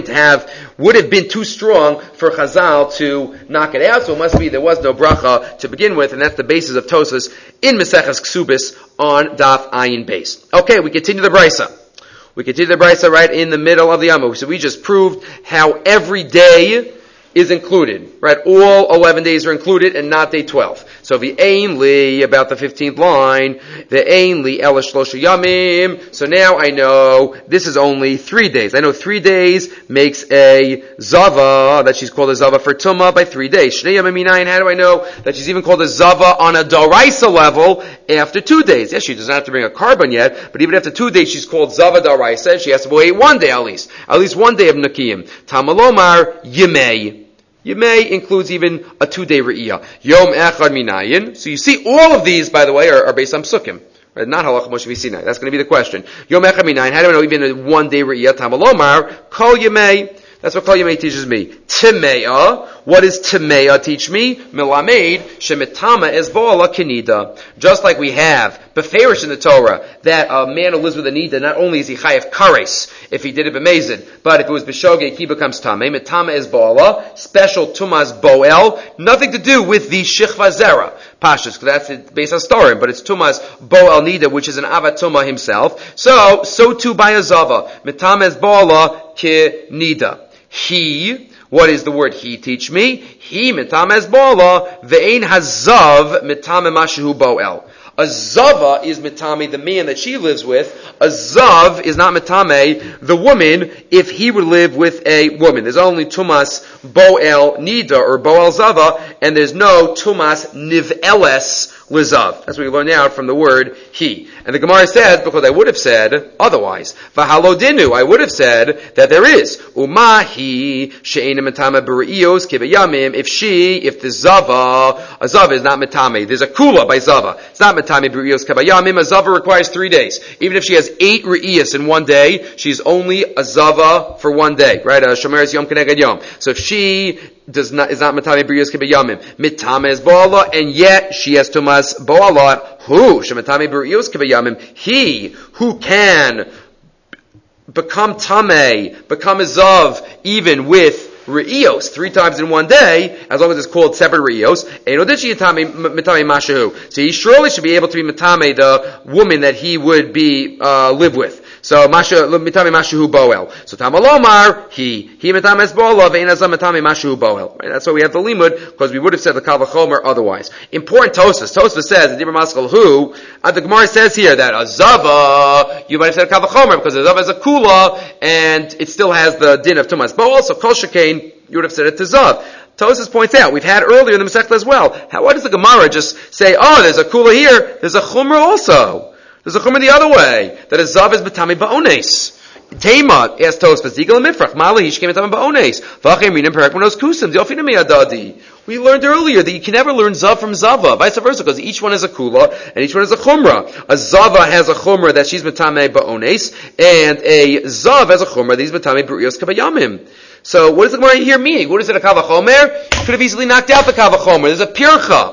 Speaker 1: have been too strong for Chazal to knock it out, so it must be there was no bracha to begin with, and that's the basis of Tosfos in Maseches Ksubis on Daf Ayin Beis. Okay, we continue the Brisa. We continue the Brisa right in the middle of the Amud. So we just proved how every day is included, right? All 11 days are included and not day 12. So the ainli, about the 15th line, the ainli elish shlosha yamim. So now I know this is only 3 days. I know 3 days makes a zava, that she's called a zava for tumah by 3 days. Shnei yamim minayin, how do I know that she's even called a zava on a daraisa level after 2 days? Yes, she doesn't have to bring a carbon yet, but even after 2 days she's called zava daraisa, and she has to wait 1 day at least 1 day of nakiyim. Tamalomar yimei. Yimei includes even a 2-day re'iyah. Yom echad minayin. So you see, all of these, by the way, are based on psukim. Right? Not halacha Moshe Sinai. That's going to be the question. Yom echad minayin. How do I know even a 1-day re'iyah? Tamalomar kol yimei. That's what Kol Yemei teaches me. Timeya. What does Timeya teach me? Milamed shemitama es bo'ala kenida. Just like we have beferish in the Torah that a man who lives with a nida, not only is he chayav kares if he did it b'mezid, but if it was b'shogeg he becomes tamei. Mitama es bo'ala, special tumas bo'el, nothing to do with the shichva zera. Pashas, because that's based on storim, but it's tumas bo'el nida, which is an avat tumah himself. So too by a zava. Mitama es bo'ala ke nida. He, what is the word he teach me? He mitam es bo'ala, ve'ein hazav mitam mashu bo'el. A zava is mitame, the man that she lives with. A zav is not mitame, the woman, if he would live with a woman. There's only tumas bo'el nida, or bo'el zava, and there's no tumas niv'eles lizav. That's what we learn out from the word he. And the Gemara says, because I would have said otherwise, v'halodinu, I would have said that there is umahi she'ena mitame b're'iyos kibeyamim. If the zava, a zava is not mitame. There's a kula by zava. It's not mitame b're'iyos kibeyamim. A zava requires 3 days. Even if she has 8 re'iyos in 1 day, she's only a zava for 1 day, right? Shomeres yom keneged yom. So if she is not mitame b're'iyos kibeyamim, mitame is bo'ala, and yet she has tumas bo'ala. Who? Shemitame b're'iyos kibeyamim. He who can become tamei, become a zav, even with re'iyos 3 times in 1 day, as long as it's called separate re'iyos. So he surely should be able to be mitame the woman that he would be live with. So mitame mashu boel. So tamalomar he mitame es boel ve'inazam mitame mashu boel. Right? That's why we have the limud, because we would have said the kal v'chomer otherwise. Important Tosfos. Tosfos says the Dibur Maskal who the Gemara says here that a zava you might have said kal v'chomer because a zava is a kula and it still has the din of tumas boel. So kol shekain you would have said it to zav. Tosfos points out, we've had earlier in the Masechta as well, why does the Gemara just say, oh, there's a kula here, there's a chumrah also. There's a chumrah the other way, that a zav is betami ba'ones. Tema, asked Tosfos, Zigel and Mifrach, Malahish came betami ba'ones. V'achem rinim perek manos kusim, diofina miyadadi. We learned earlier that you can never learn zav from zava, vice versa, because each one is a kula, and each one is a chumrah. A zava has a chumrah that she's betami ba'ones, and a zav has a chumrah that he's betami b'rios kabayamim. So what does the Gemara here mean? What is it, a kal v'chomer? Could have easily knocked out the kal v'chomer. There's a pircha.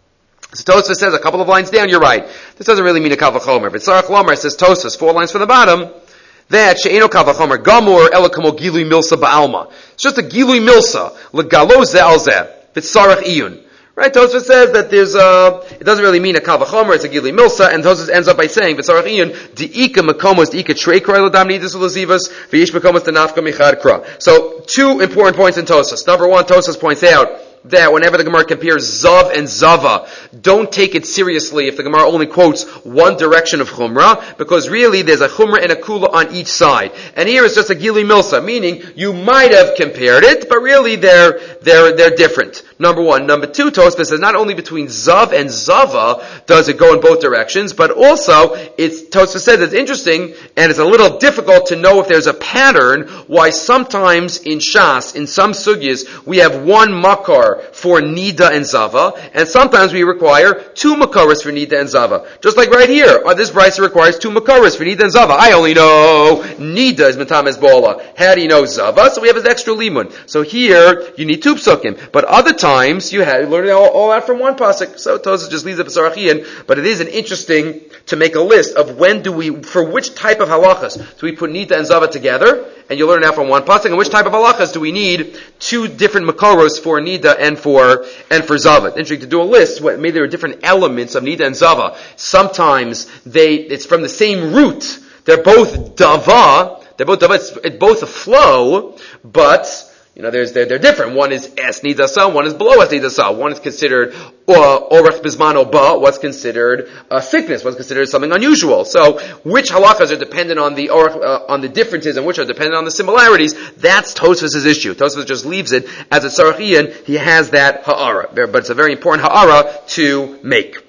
Speaker 1: So Tosfos says a couple of lines down, you're right. This doesn't really mean a kal v'chomer. But Sarach Lomar says Tosfos, 4 lines from the bottom, that she'eno kal v'chomer gamur elikamo gilui milsa ba'alma. It's just a gilui milsa, legalo ze al ze, v'tzarach iyun. Right, Tosfos says that it doesn't really mean a kal v'chomer, it's a gilui milsa, and Tosfos ends up by saying, v'tzarach iyun, di'ika makomos, di'ika trei krai l'dam nidus l'zivas, v'ish makomos t'nafka michad kra. So, 2 important points in Tosfos. Number 1, Tosfos points out that whenever the Gemara compares Zav and Zava, don't take it seriously if the Gemara only quotes one direction of Chumrah, because really there's a Chumrah and a Kula on each side. And here it's just a Gili Milsa, meaning you might have compared it, but really they're different. Number 1. Number 2, Tosfos says not only between Zav and Zava does it go in both directions, but also Tosfos says it's interesting, and it's a little difficult to know if there's a pattern why sometimes in Shas, in some sugyas, we have one makar for Nida and Zava, and sometimes we require 2 makaras for Nida and Zava. Just like right here, this brisa requires 2 makaras for Nida and Zava. I only know Nida is Metames Bola. How do you know Zava? So we have this extra limun. So here, you need 2 psukim. But other times, you learn it all out from one pasuk. So Tosfos just leaves it Pesarachian, but it is an interesting to make a list of for which type of halachas do we put Nida and Zava together, and you learn it out from one pasuk, and which type of halachas do we need 2 different makaros for Nida and for Zava. Interesting to do a list. Maybe there are different elements of Nida and Zava. Sometimes it's from the same root. They're both dava. It's both a flow, but they're different. One is es nidasa, one is below es nidasa. One is considered orech bismano ba, what's considered a sickness, what's considered something unusual. So, which halachas are dependent on on the differences and which are dependent on the similarities? That's Tosfos' issue. Tosfos just leaves it as a tzarachian. He has that ha'ara, but it's a very important ha'ara to make.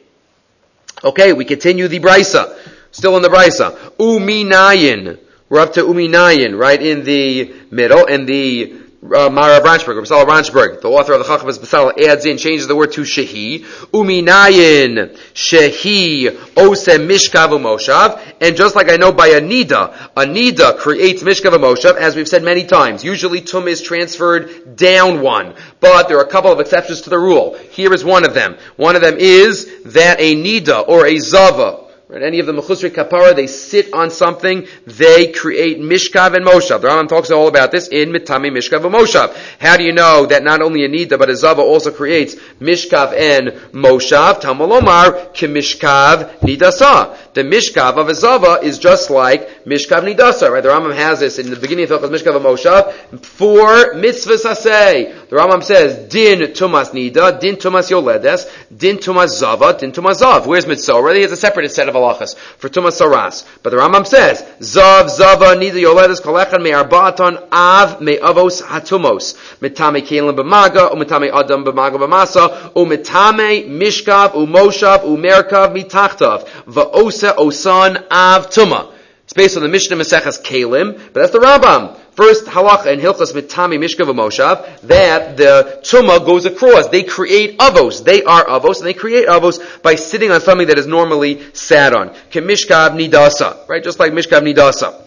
Speaker 1: Okay, we continue the brisa. Still in the brisa. Uminayin. We're up to Uminayin, right in the middle, and the Marav Ranchberg, or Basal Ranchberg, the author of the Chacham Basal, adds in, changes the word to Shehi. Uminayin, Shehi, Osem Mishkav Moshav. And just like I know by a Nida creates Mishkav Moshav, as we've said many times. Usually Tum is transferred down one. But there are a couple of exceptions to the rule. Here is one of them. One of them is that a Nida, or a Zava, right, any of the Mechusri Kapara, they sit on something, they create Mishkav and Moshav. The Rambam talks all about this in Mitami Mishkav and Moshav. How do you know that not only a Nida, but a Zava also creates Mishkav and Moshav? Tamalomar, Kimishkav Nidasa. The Mishkav of a Zava is just like Mishkav Nidasa, right? The Rambam has this in the beginning of Hilchos Mishkav and Moshav. 4 mitzvahs asay. The Rambam says, Din Tumas Nida, Din Tumas Yoledes, Din Tumas Zava, Din Tumas Zav. Where's Mitzvah? He has a separate set of halachas for Tumas Saras. But the Rambam says, Zav, Zava, Nida Yoledes, Kolechan, Me Arba'aton, Av, Me Avos, Hatumos, Mitame Kelim B'maga, Umitame Adam B'maga B'masa, Umitame Mishkav, Umoshav, Umerkav, Mitachtav, Va'os Osan Av Tuma. It's based on the Mishnah Maseches Kalim, but that's the Rambam. First halacha in Hilchos Mitami Mishkav Moshav, that the Tuma goes across. They create avos. They are avos, and they create avos by sitting on something that is normally sat on. Mishkav Nidasa, right? Just like Mishkav Nidasa.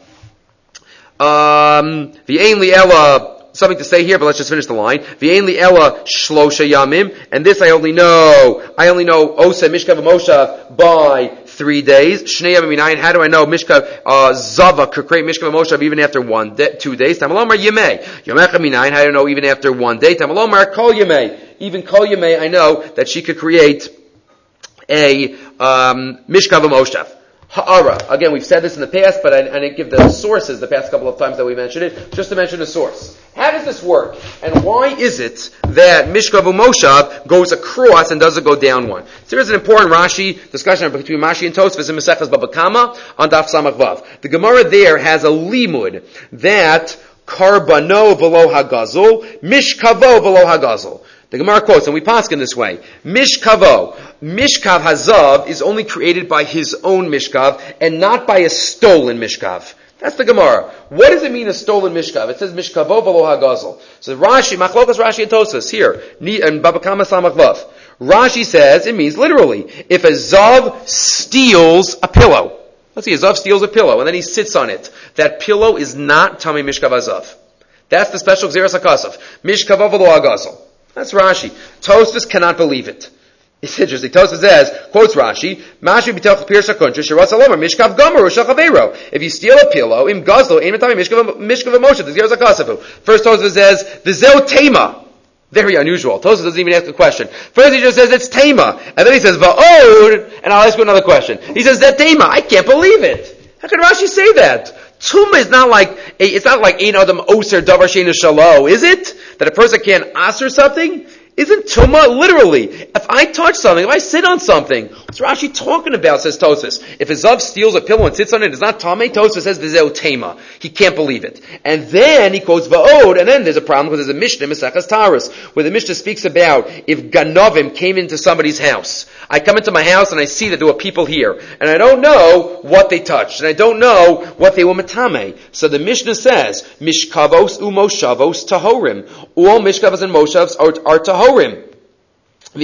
Speaker 1: V'ein li ela, something to say here, but let's just finish the line. V'ein li ela shlosha yamim, and this I only know Osa Mishkav Moshav by 3 days. Shnei Yamim Minayin. How do I know Mishkav Zava could create Mishkav Moshav even after 2 days? Tamalomar Yemei. Yomecha Minayin. How do I know even after 1 day? Tamalomar Kol Yemei. Even Kol Yemei, I know that she could create a Mishkav Moshav. Ha'ara. Again, we've said this in the past, but I didn't give the sources the past couple of times that we mentioned it, just to mention the source. How does this work? And why is it that Mishkav Umoshav goes across and doesn't go down one? So here's an important Rashi discussion between Rashi and Tosfos in Maseches Baba Kama on Daf Samach Vav. The Gemara there has a limud that Karbano v'lo hagazol, Mishkavo v'lo hagazol. The Gemara quotes, and we paskin this way, Mishkavo, Mishkav Hazav is only created by his own Mishkav and not by a stolen Mishkav. That's the Gemara. What does it mean, a stolen Mishkav? It says Mishkavo v'lo hagazol. So Rashi, Machlokas Rashi and Tosfos, here, and Baba Kama Samach Vav. Rashi says it means literally, if a Zav steals a pillow, let's see, a Zav steals a pillow and then he sits on it, that pillow is not Tamei Mishkav Hazav. That's the special Gzeras HaKasav. Mishkavo v'lo hagazol. That's Rashi. Tosfos cannot believe it. It's interesting. Tosfos says, quotes Rashi, Mashi b'telch pir shakun, sheshirat salomar, mishkav gomer, u'shal chaveiro. If you steal a pillow, im gazlo, ein matami, mishkav moshe, the Gzeras HaKasavu. First Tosfos says, v'zeu tema. Very unusual. Tosfos doesn't even ask a question. First he just says, it's tema. And then he says, va'od, and I'll ask you another question. He says, that tema. I can't believe it. How can Rashi say that? Tumah is not like, it's not like ein adam oser davar sheinu shalo, is it? That a person can't aser something? Isn't tumah literally? If I touch something, if I sit on something, what's Rashi talking about, says Tosfos? If a Zav steals a pillow and sits on it, it's not tamei. Tosfos says v'zeu tema. He can't believe it. And then he quotes va'od, and then there's a problem because there's a Mishnah, Maseches Taurus, where the Mishnah speaks about if Ganovim came into somebody's house. I come into my house and I see that there were people here, and I don't know what they touched, and I don't know what they were matame. So the Mishnah says, Mishkavos umoshavos tahorim. All Mishkavos and Moshavs are tahorim. But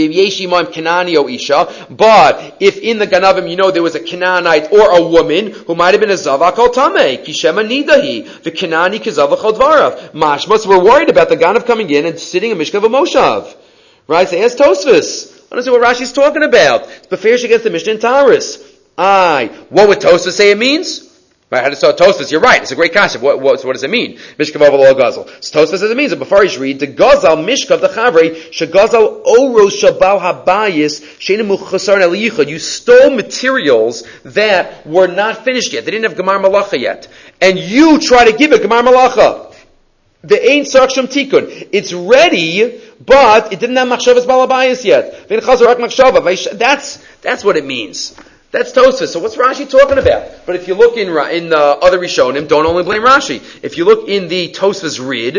Speaker 1: if in the Ganavim, there was a Canaanite or a woman who might have been a Zavak al Tameh, Kishema Nidahi, the Kanani Kizavach al Dvarav. Mashmas, we're worried about the Ganav coming in and sitting a Mishkav of Moshav. Right? So ask Tosfos. I don't see what Rashi's talking about. It's Beferish against the Mishnah in Taurus. What would Tosfos say it means? Right, how does Tosfos? You're right. It's a great concept. What does it mean? Mishkav v'lo gazel. So Tosfos says it means. Before you read the gazel mishkav the chavre shegazel oros shabal habayis sheinu muchasar eliyichad. You stole materials that were not finished yet. They didn't have gemar malacha yet, and you try to give it gemar malacha. The ain't saksham tikun. It's ready, but it didn't have machshavas balabayis yet. That's what it means. That's Tosfos. So what's Rashi talking about? But if you look in other Rishonim, don't only blame Rashi. If you look in the Tosfos Rid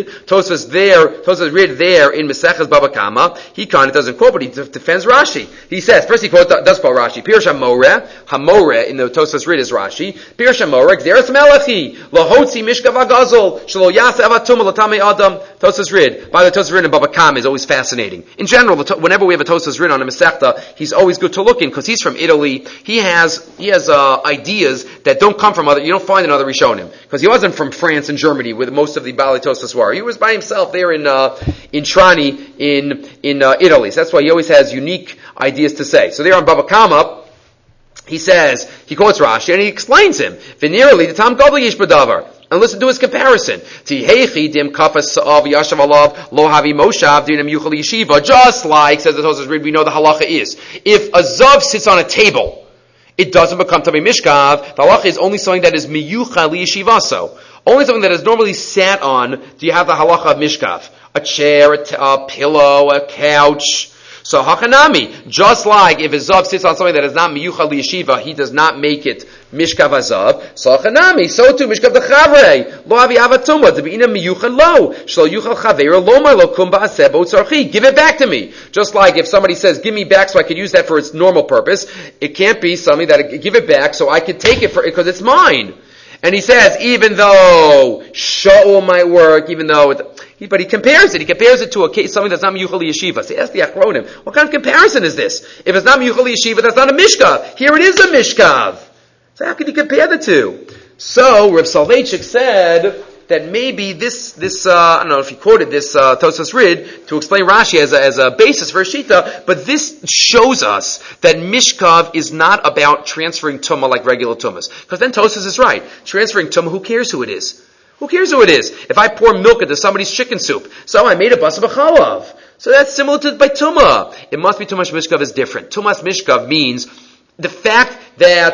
Speaker 1: there in Maseches Baba Kama, he kind of doesn't quote, but he defends Rashi. He says, first he does quote Rashi. Pirush Hamoreh in the Tosfos Rid is Rashi. Pirush Hamoreh, Gzeras Melechi, Lahotzi Mishkav Agazol, Shelo Yasa Avatum Latame Adam. Tosfos Rid. By the Tosfos Rid in Baba Kama is always fascinating. In general, whenever we have a Tosfos Rid on a Masechta, he's always good to look in because he's from Italy. He has ideas that don't come from you don't find in other Rishonim. Because he wasn't from France and Germany, where most of the Baalei Tosfos were. He was by himself there in Trani, in Italy. So that's why he always has unique ideas to say. So there on Baba Kama, he quotes Rashi, and he explains him. V'nirali, the Tam Gadol Yesh B'davar. And listen to his comparison. Just like, says the Tosfos Rid, we know the halacha is, if a Zav sits on a table, it doesn't become Tamei Mishkav. The halacha is only something that is miyucha liyeshivaso. Only something that is normally sat on do you have the halacha of Mishkav. A chair, a pillow, a couch. So Hachanami, just like if a Zav sits on something that is not miyucha liyeshiva, he does not make it Mishkav Hazav. So Hachanami, so too Mishkav the Chavrei. Lo avi avatumah, to be in a miyucha lo. Shlo yuchal chaveira lo mar lo kum ba'asebo tzarchi. Give it back to me. Just like if somebody says, give me back so I could use that for its normal purpose, it can't be something that, give it back so I could take it because it's mine. And he says, even though Shaul might work, but he compares it. He compares it to something that's not miyuchal yeshiva. So ask the Achronim, what kind of comparison is this? If it's not miyuchal yeshiva, that's not a mishkav. Here it is a mishkav. So how can you compare the two? So Rav Soloveitchik said that maybe this I don't know if he quoted this Tosfos Rid to explain Rashi as a basis for a shita, but this shows us that mishkav is not about transferring tumah like regular tumas. Because then Tosfos is right. Transferring tumah, who cares who it is? Who cares who it is? If I pour milk into somebody's chicken soup, so I made a basar b'chalav. So that's similar to by tumah. It must be tumas mishkav is different. Tumas mishkav means the fact that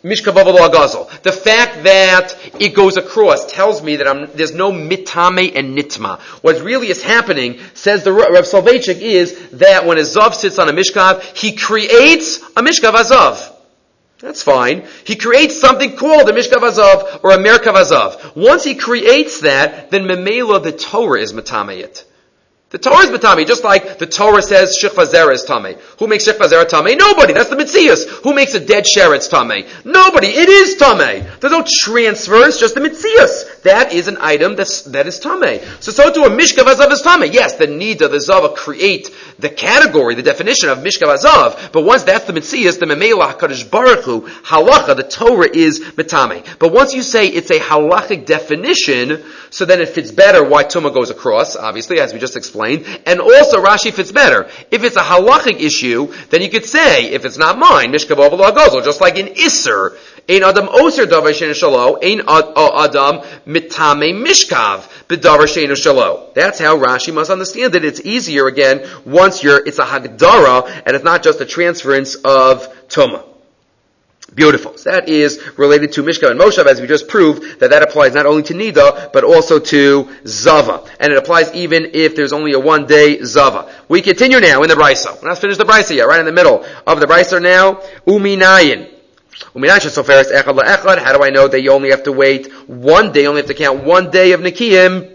Speaker 1: Mishkav Lo Agazal. The fact that it goes across tells me that there's no mitame and nitma. What really is happening, says the Rav Soloveitchik, is that when a zav sits on a mishkav, he creates a mishkav azav. That's fine. He creates something called a mishkav azav or a merkav azav. Once he creates that, then memela the Torah is mitameit. The Torah is matame, just like the Torah says shechva zera is tame. Who makes shechva zera tame? Nobody. That's the mitzias. Who makes a dead sheretz tame? Nobody. It is tame. There's no transfers, just the mitzias. That is an item that is tame. So too a mishkav azav is tame. Yes, the nida, the zava create the category, the definition of mishkav azav. But once that's the mitzias, the memela hakadosh baruch hu halacha, the Torah is mitame. But once you say it's a halachic definition, so then it fits better why tuma goes across, obviously, as we just explained. And also Rashi fits better. If it's a halachic issue, then you could say, if it's not mine, mishkav lo agozol, just like in Isser, ein adam oser davar she'eino shelo, ein adam mitame mishkav b'davar she'eino shelo. That's how Rashi must understand it. It's easier again once it's a hagdara and it's not just a transference of tuma. Beautiful. So that is related to Mishkav and Moshav, as we just proved that applies not only to Nida, but also to Zava. And it applies even if there's only a 1 day Zava. We continue now in the Brisa. We're not finished the Brisa yet, right in the middle of the Brisa now. Uminayin. Soferes echad la'echad. How do I know that you only have to wait 1 day, you only have to count 1 day of Nikiyim?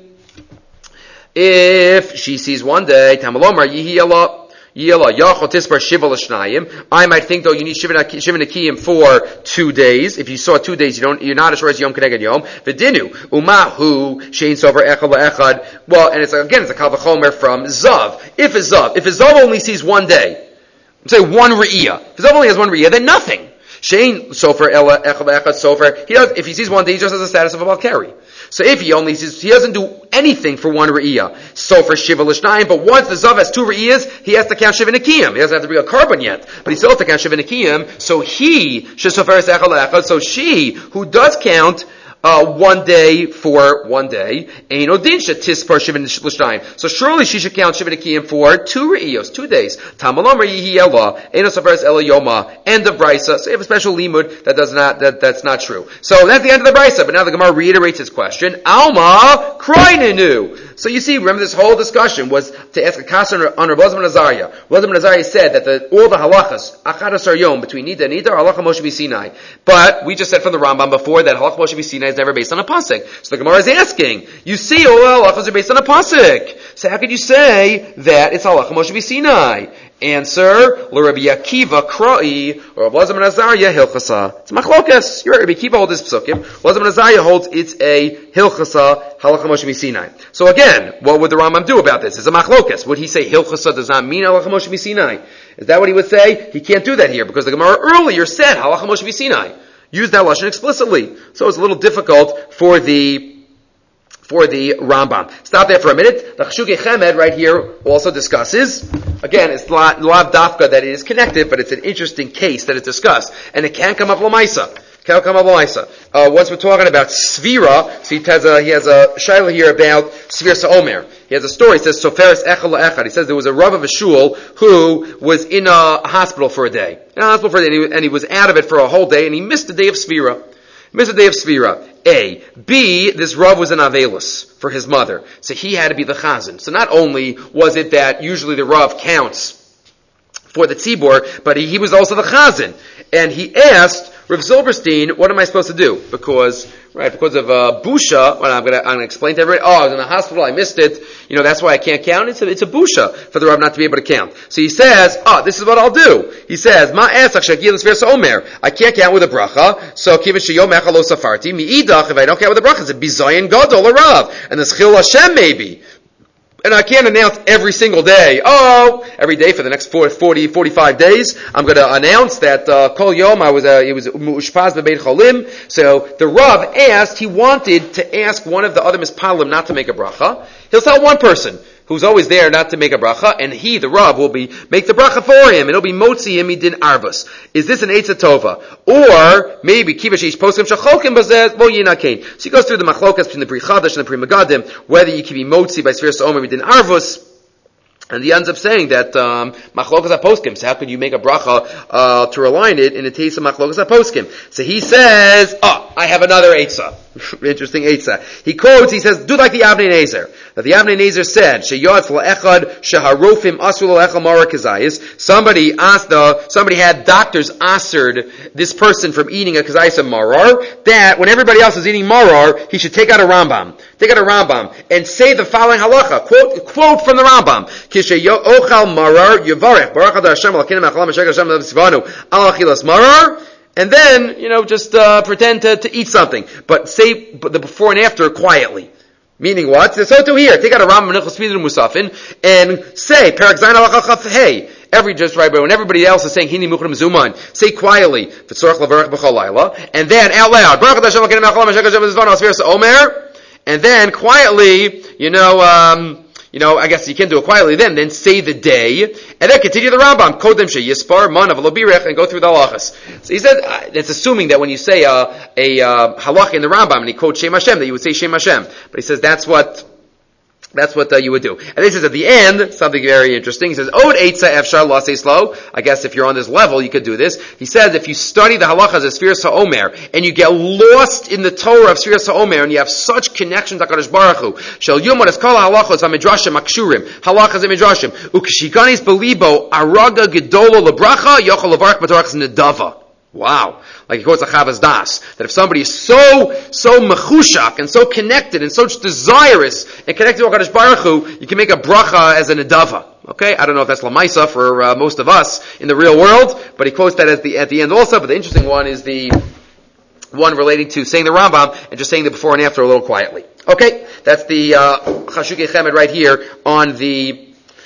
Speaker 1: If she sees 1 day, Tamalomar Yihi Allah. I might think though you need Shiva Nakiyim for 2 days. If you saw 2 days, you're not as sure as Yom Keneged Yom. V'dinu umahu shein sover echad la'echad. Well, and it's a kal v'chomer from Zav. If a Zav only sees 1 day, say 1 Re'iyah. If a Zav only has 1 Re'iyah, then nothing. Shein sofer echad la'echad sofer. If he sees 1 day, he just has the status of a Balkari. So if he doesn't do anything for 1 Re'iyah, so for Shiva L'shnayim, but once the Zav has 2 Re'iyahs, he has to count Shiva Nekiyim. He doesn't have to bring a carbon yet, but he still has to count Shiva Nekiyim, so he, Shesoferes echad la'echad, so she, who does count 1 day for 1 day, Ein Odin Shetispar Shiva L'shnayim. So surely she should count Shiva Nekiyim for 2 Re'iyos, 2 days. Tamalomer Yihi Ela, Ein Osoferes Ela Yoma, end of Brisa. So you have a special limud that's not true. So that's the end of the Brisa, but now the Gemara reiterates its question. Alma Kroinenu. So you see, remember this whole discussion was to ask a kasser on Rav Elazar ben Azariah. Rav Elazar ben Azariah said that all the halachas, Achad Asar Yom, between Nida and Nida, are halacha Moshe B'Sinai. But we just said from the Rambam before that halacha Moshe B'Sinai is never based on a pasuk. So the Gemara is asking, you see, all the halachas are based on a pasuk. So how could you say that it's halacha Moshe B'Sinai? Answer, L'Rabbi Akiva Kra'i, or Rav Elazar ben Azariah Hilchasa. It's machlokas. You're Rabbi Akiva holds this psukim. Rav Elazar ben Azariah holds it's a Hilchasa, halacha Moshe B'Sinai. So again, what would the Rambam do about this? It's a machlokas. Would he say Hilchasa does not mean halacha Moshe B'Sinai? Is that what he would say? He can't do that here, because the Gemara earlier said halacha Moshe B'Sinai. Used that lashon explicitly. So it's a little difficult for the Rambam. Stop there for a minute. The Cheshukei Chemed right here also discusses, again, it's lav dafka that it is connected, but it's an interesting case that it's discussed. And it can come up l'maisa. Once we're talking about Svira, so he has a shaila here about Svira Sa'omer. He has a story, he says, Soferes echad la'echad. He says there was a Rav of a shul who was in a hospital for a day. And he was out of it for a whole day, and he missed the day of Svira. A. B, this Rav was an Avelus for his mother. So he had to be the Chazan. So not only was it that usually the Rav counts for the tzibor, but he was also the Chazan. And he asked Rav Silberstein, what am I supposed to do? Because of busha, well, I'm going to explain to everybody, I was in the hospital, I missed it, that's why I can't count. It's a busha for the Rav not to be able to count. So he says, this is what I'll do. He says, I can't count with a bracha, so if I don't count with a bracha, it's a bizayin gadol or Rav, and the schil Hashem maybe. And I can't announce every single day, every day for the next 45 days, I'm going to announce that, kol yom, he was mu'ushpaz b'beit cholim. So the Rav he wanted to ask one of the other mispalim not to make a bracha. He'll tell one person who's always there not to make a bracha, and he, the Rav, will make the bracha for him, and it'll be motzi him midin arvus. Is this an eitzah tova? Or maybe kivashish poskim shachokim bazez bo yinakein. So he goes through the machlokas between the Pri Chadash and the Pri Megadim, whether you can be motzi by Sfiras Omer midin arvus, And he ends up saying that machlokas haposkim. So how could you make a bracha to align it in the case of machlokas haposkim? So he says, I have another eitzah. Interesting eitzah. He quotes, he says, do like the Avnei Nezer. That the Avnei Nezer said, Sheyotz la'echad sheharofim asu la'echal mara kazayis. Somebody had doctors answered this person from eating a kazayis of marar, that when everybody else is eating marar, he should take out a Rambam. Take out a Rambam and say the following halacha. Quote from the Rambam. Ochal marar yivarech baruch adar Hashem alakeinu ma'achalam ma'shek Hashem l'sivanu al achilas marar, and then just pretend to eat something, but say the before and after quietly. Meaning what? So to here, take out a Rambam Nichos Pidyon Musafin and say Perak Zayin Halacha Chaf Hey. Just right, but when everybody else is saying Hini Muchrim Zuman, say quietly V'tzorach Levarech B'chol Laila, and then out loud Baruch adar Hashem alakeinu ma'achalam ma'shek Hashem l'sivanu al Sfiras Omer, and then quietly, I guess you can do it quietly then say the day, and then continue the Rambam, Kodem Sheyispar, Manav Lo-Birech, and go through the halachas. So he said, it's assuming that when you say a halach in the Rambam, and he quotes Shem Hashem, that you would say Shem Hashem. But he says that's what you would do. And this is at the end, something very interesting. He says, Od Eitza Efshar Lasei Slow. I guess if you're on this level, you could do this. He says, if you study the halachas of Sfiras HaOmer, and you get lost in the Torah of Sfiras HaOmer, and you have such connections to HaKadosh Baruch Hu, Shel Yomot Es Kol HaHalachos HaMidrashim HaKshurim, halachas HaMidrashim, Ukshikanis Belibo, Araga Gedolo Lebracha, Yochel Levarach B'Torachas Nedava. Wow. Like he quotes a Chavas Das, that if somebody is so mechushak and so connected and so desirous and connected to HaKadosh Baruch Hu, you can make a bracha as a nedava. Okay? I don't know if that's Lamaisa for most of us in the real world, but he quotes that at the end also. But the interesting one is the one relating to saying the Rambam and just saying the before and after a little quietly. Okay? That's the Chashukei Chemed right here on the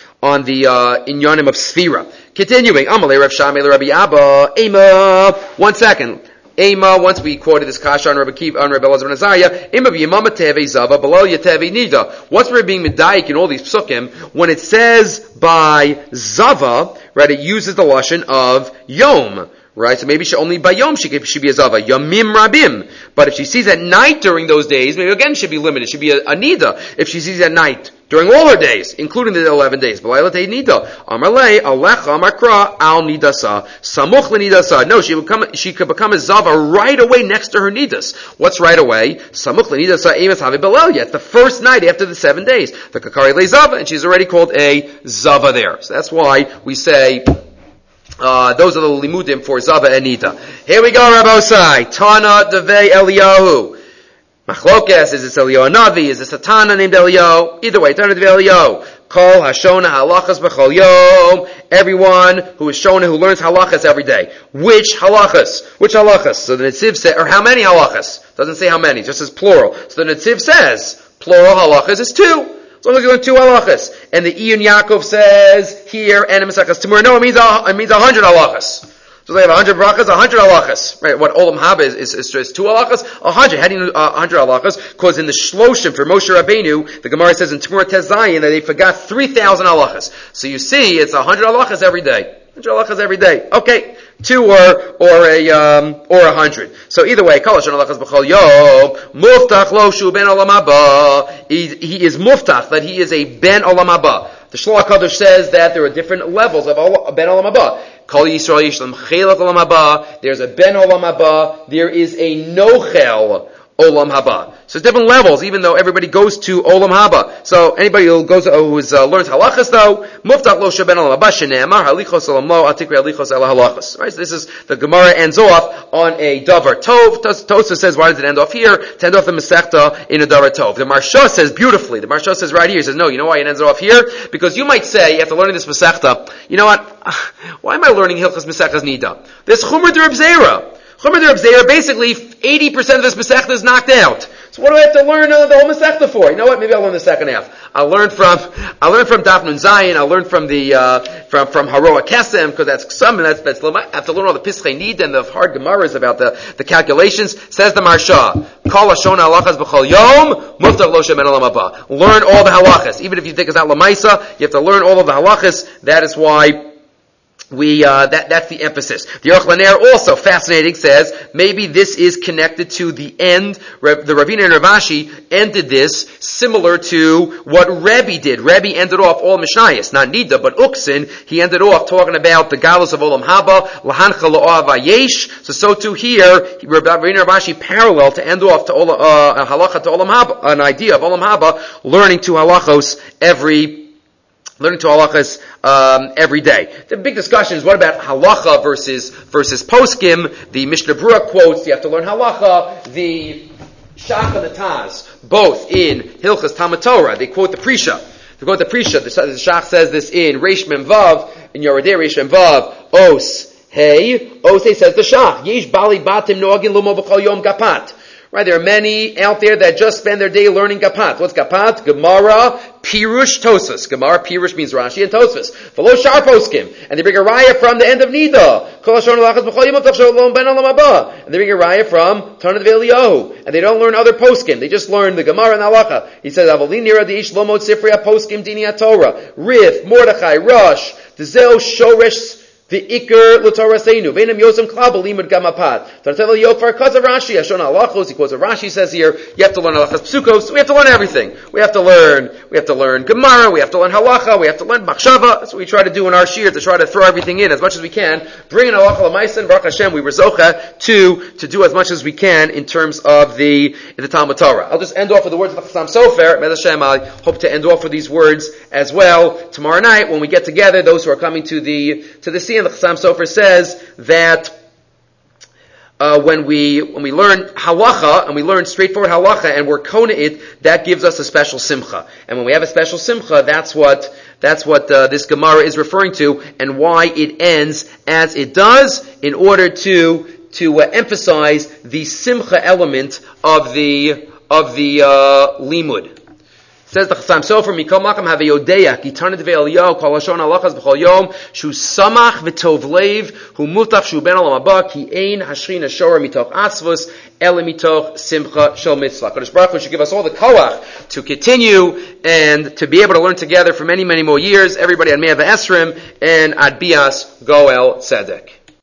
Speaker 1: Inyanim of Sfira. Continuing, Amalei Rav Shammai Rabbi Abba, Ema. 1 second. Ema, once we quoted this kasha on Rabbi Kiva, on Rabbi Elazar ben Azariah, Ema v'yamama tevei zava, below yatevei nida. Once we're being medayik in all these psukim, when it says by zava, right, it uses the lashon of yom. Right, so maybe only by Yom she should be a Zava. Yomim Rabim. But if she sees at night during those days, maybe again should be limited. Should be a Nida. If she sees at night during all her days, including the 11 days. B'laylatei Nida. Amarlei, Alecha, Amakra, Al Nidasa. Samuch Nidasa. No, she could become a Zava right away next to her Nidas. What's right away? Samuch Nidasa, Emes Havi Belalya. It's the first night after the 7 days. The Kakari Le Zava, and she's already called a Zava there. So that's why we say, those are the limudim for Zava and Nida. Here we go, Rabbi Osai. Tana Devei Eliyahu. Machlokes, is this Eliyahu Navi? Is this a Tana named Eliyahu? Either way, Tana Devei Eliyahu. Kol Hashona Halachas B'chol Yom. Everyone who is Shona, who learns halachas every day. Which halachas? Which halachas? So the Netziv says, or how many halachas? Doesn't say how many, just says plural. So the Netziv says, plural halachas is 2. So we're going to 2 halachas. And the Iyun Yaakov says here, and in Mesachas Tamur, no, it means 100 halachas. So they have 100 brachas, 100 halachas. Right? What Olam Haba is 2 halachas, 100. How do you know 100 halachas? Because in the Shloshim for Moshe Rabbeinu, the Gemara says in Tamur Tezayin that they forgot 3,000 halachas. So you see, it's 100 halachas every day. 100 halachas every day. Okay. 2 or 100. So either way, Kol Hashon Halachas B'chol Yom, Muftach Lo Shu Ben Olam Haba. He is Muftach, that he is a Ben Olam Haba. The Shloach HaKadosh says that there are different levels of Ben Olam Haba. Kol Yisrael Yishlam Chelat Olam Haba. There's a Ben Olam Haba. There is a Nochel Olam Haba. So it's different levels, even though everybody goes to Olam Haba. So anybody who goes learns halachas though, Muftach Lo Sheben Olam Haba Shene'emar Halichos Olam Lo Atikri Halichos Ela Halachas. Right. So this is the Gemara ends off on a Davar Tov. Tosa says, why does it end off here? To end off the Masechta in a Davar Tov. The Marsha says beautifully. The Marsha says right here. He says, no, you know why it ends off here? Because you might say after learning this Masechta, you know what? Why am I learning Hilchos Masechtas Nida? There's Chumar de Reb Zera. Chumar de Reb Zera, basically 80% of this Masechta is knocked out. So what do I have to learn the whole Masechta for? You know what? Maybe I'll learn the second half. I'll learn from Daf Nun Zayin. I'll learn from from Haroa Kesem, because that's something that's I have to learn all the Pischei Nid and the hard Gemaras about the calculations. Says the Marsha, Kol Hashon Halachas B'chol Yom, Muftach Lo Shemen Olam Haba. Learn all the halachas. Even if you think it's not Lamaisa, you have to learn all of the halachas. That is why that's the emphasis. The Aruch LaNer also, fascinating, says maybe this is connected to the end. The Ravina and Rav Ashi ended this similar to what Rebbe did. Rebbe ended off all Mishnayos, not Nida, but Uksin. He ended off talking about the galus of Olam Haba, Lahancha La'av Ayesh. So too here, Ravina and Rav Ashi parallel to end off to halacha to Olam Haba, an idea of Olam Haba, learning two halachos every day. The big discussion is what about halacha versus poskim. The Mishnah Berurah quotes you have to learn halacha. The Shach and the Taz, both in Hilchas Talmud Torah, they quote the Prisha. The Shach says this in Reish Mem Vav, in Yoredei Reish Mem Vav, Os Hey says the Shach, Yesh Bali Batim Noagin Lumo B'Chol Yom Gapat. Right, there are many out there that just spend their day learning Gapat. What's Gapat? Gemara, Pirush, Tosfos. Gemara, Pirush means Rashi and Tosfos. V'lo shar poskim. And they bring a raya from the end of Nida. And they bring a raya from Tanat V'Eliyahu. And they don't learn other poskim. They just learn the Gemara and Halacha. He says, Avalin nira d'ish lomod sifriya poskim dini Torah. Rif, Mordechai, Rosh, D'zeo shoresh, the Iker L'Torasenu, Veinam Yosem Klabal Limud Gamapat. Tartevel Yofar Kaza Rashi, Hashon Halachos, he quotes a Rashi says here, you have to learn Halachas Psukos, we have to learn everything. We have to learn Gemara, we have to learn Halacha, we have to learn Machshava. That's what we try to do in our shir, to try to throw everything in as much as we can. Bring in Halacha L'Maisen, Baruch Hashem, we rezocha to do as much as we can in terms of the Talmud Torah. I'll just end off with the words of the Chassam Sofer. Med Hashem, I hope to end off with these words as well tomorrow night when we get together, those who are coming to the sea. And the Chassam Sofer says that when we learn halacha and we learn straightforward halacha and we're kona it, that gives us a special simcha. And when we have a special simcha, that's what this Gemara is referring to, and why it ends as it does, in order to emphasize the simcha element of the limud. Says the Chassam Sofer, Mikol Makam have a yodeya, Gitanit ve'Eliyahu, Kol Hashon Halachas b'chol yom, Shu samach v'tov leiv, Hu mutach shu ben olam haba, Ki ein hashrin hashora mitoch atzvus, Ele mitoch simcha shel mitzvah. Kadosh Baruch Hu should give us all the koach to continue and to be able to learn together for many, many more years. Everybody on Me'ah V'Esrim and Ad Bias Goel Tzedek.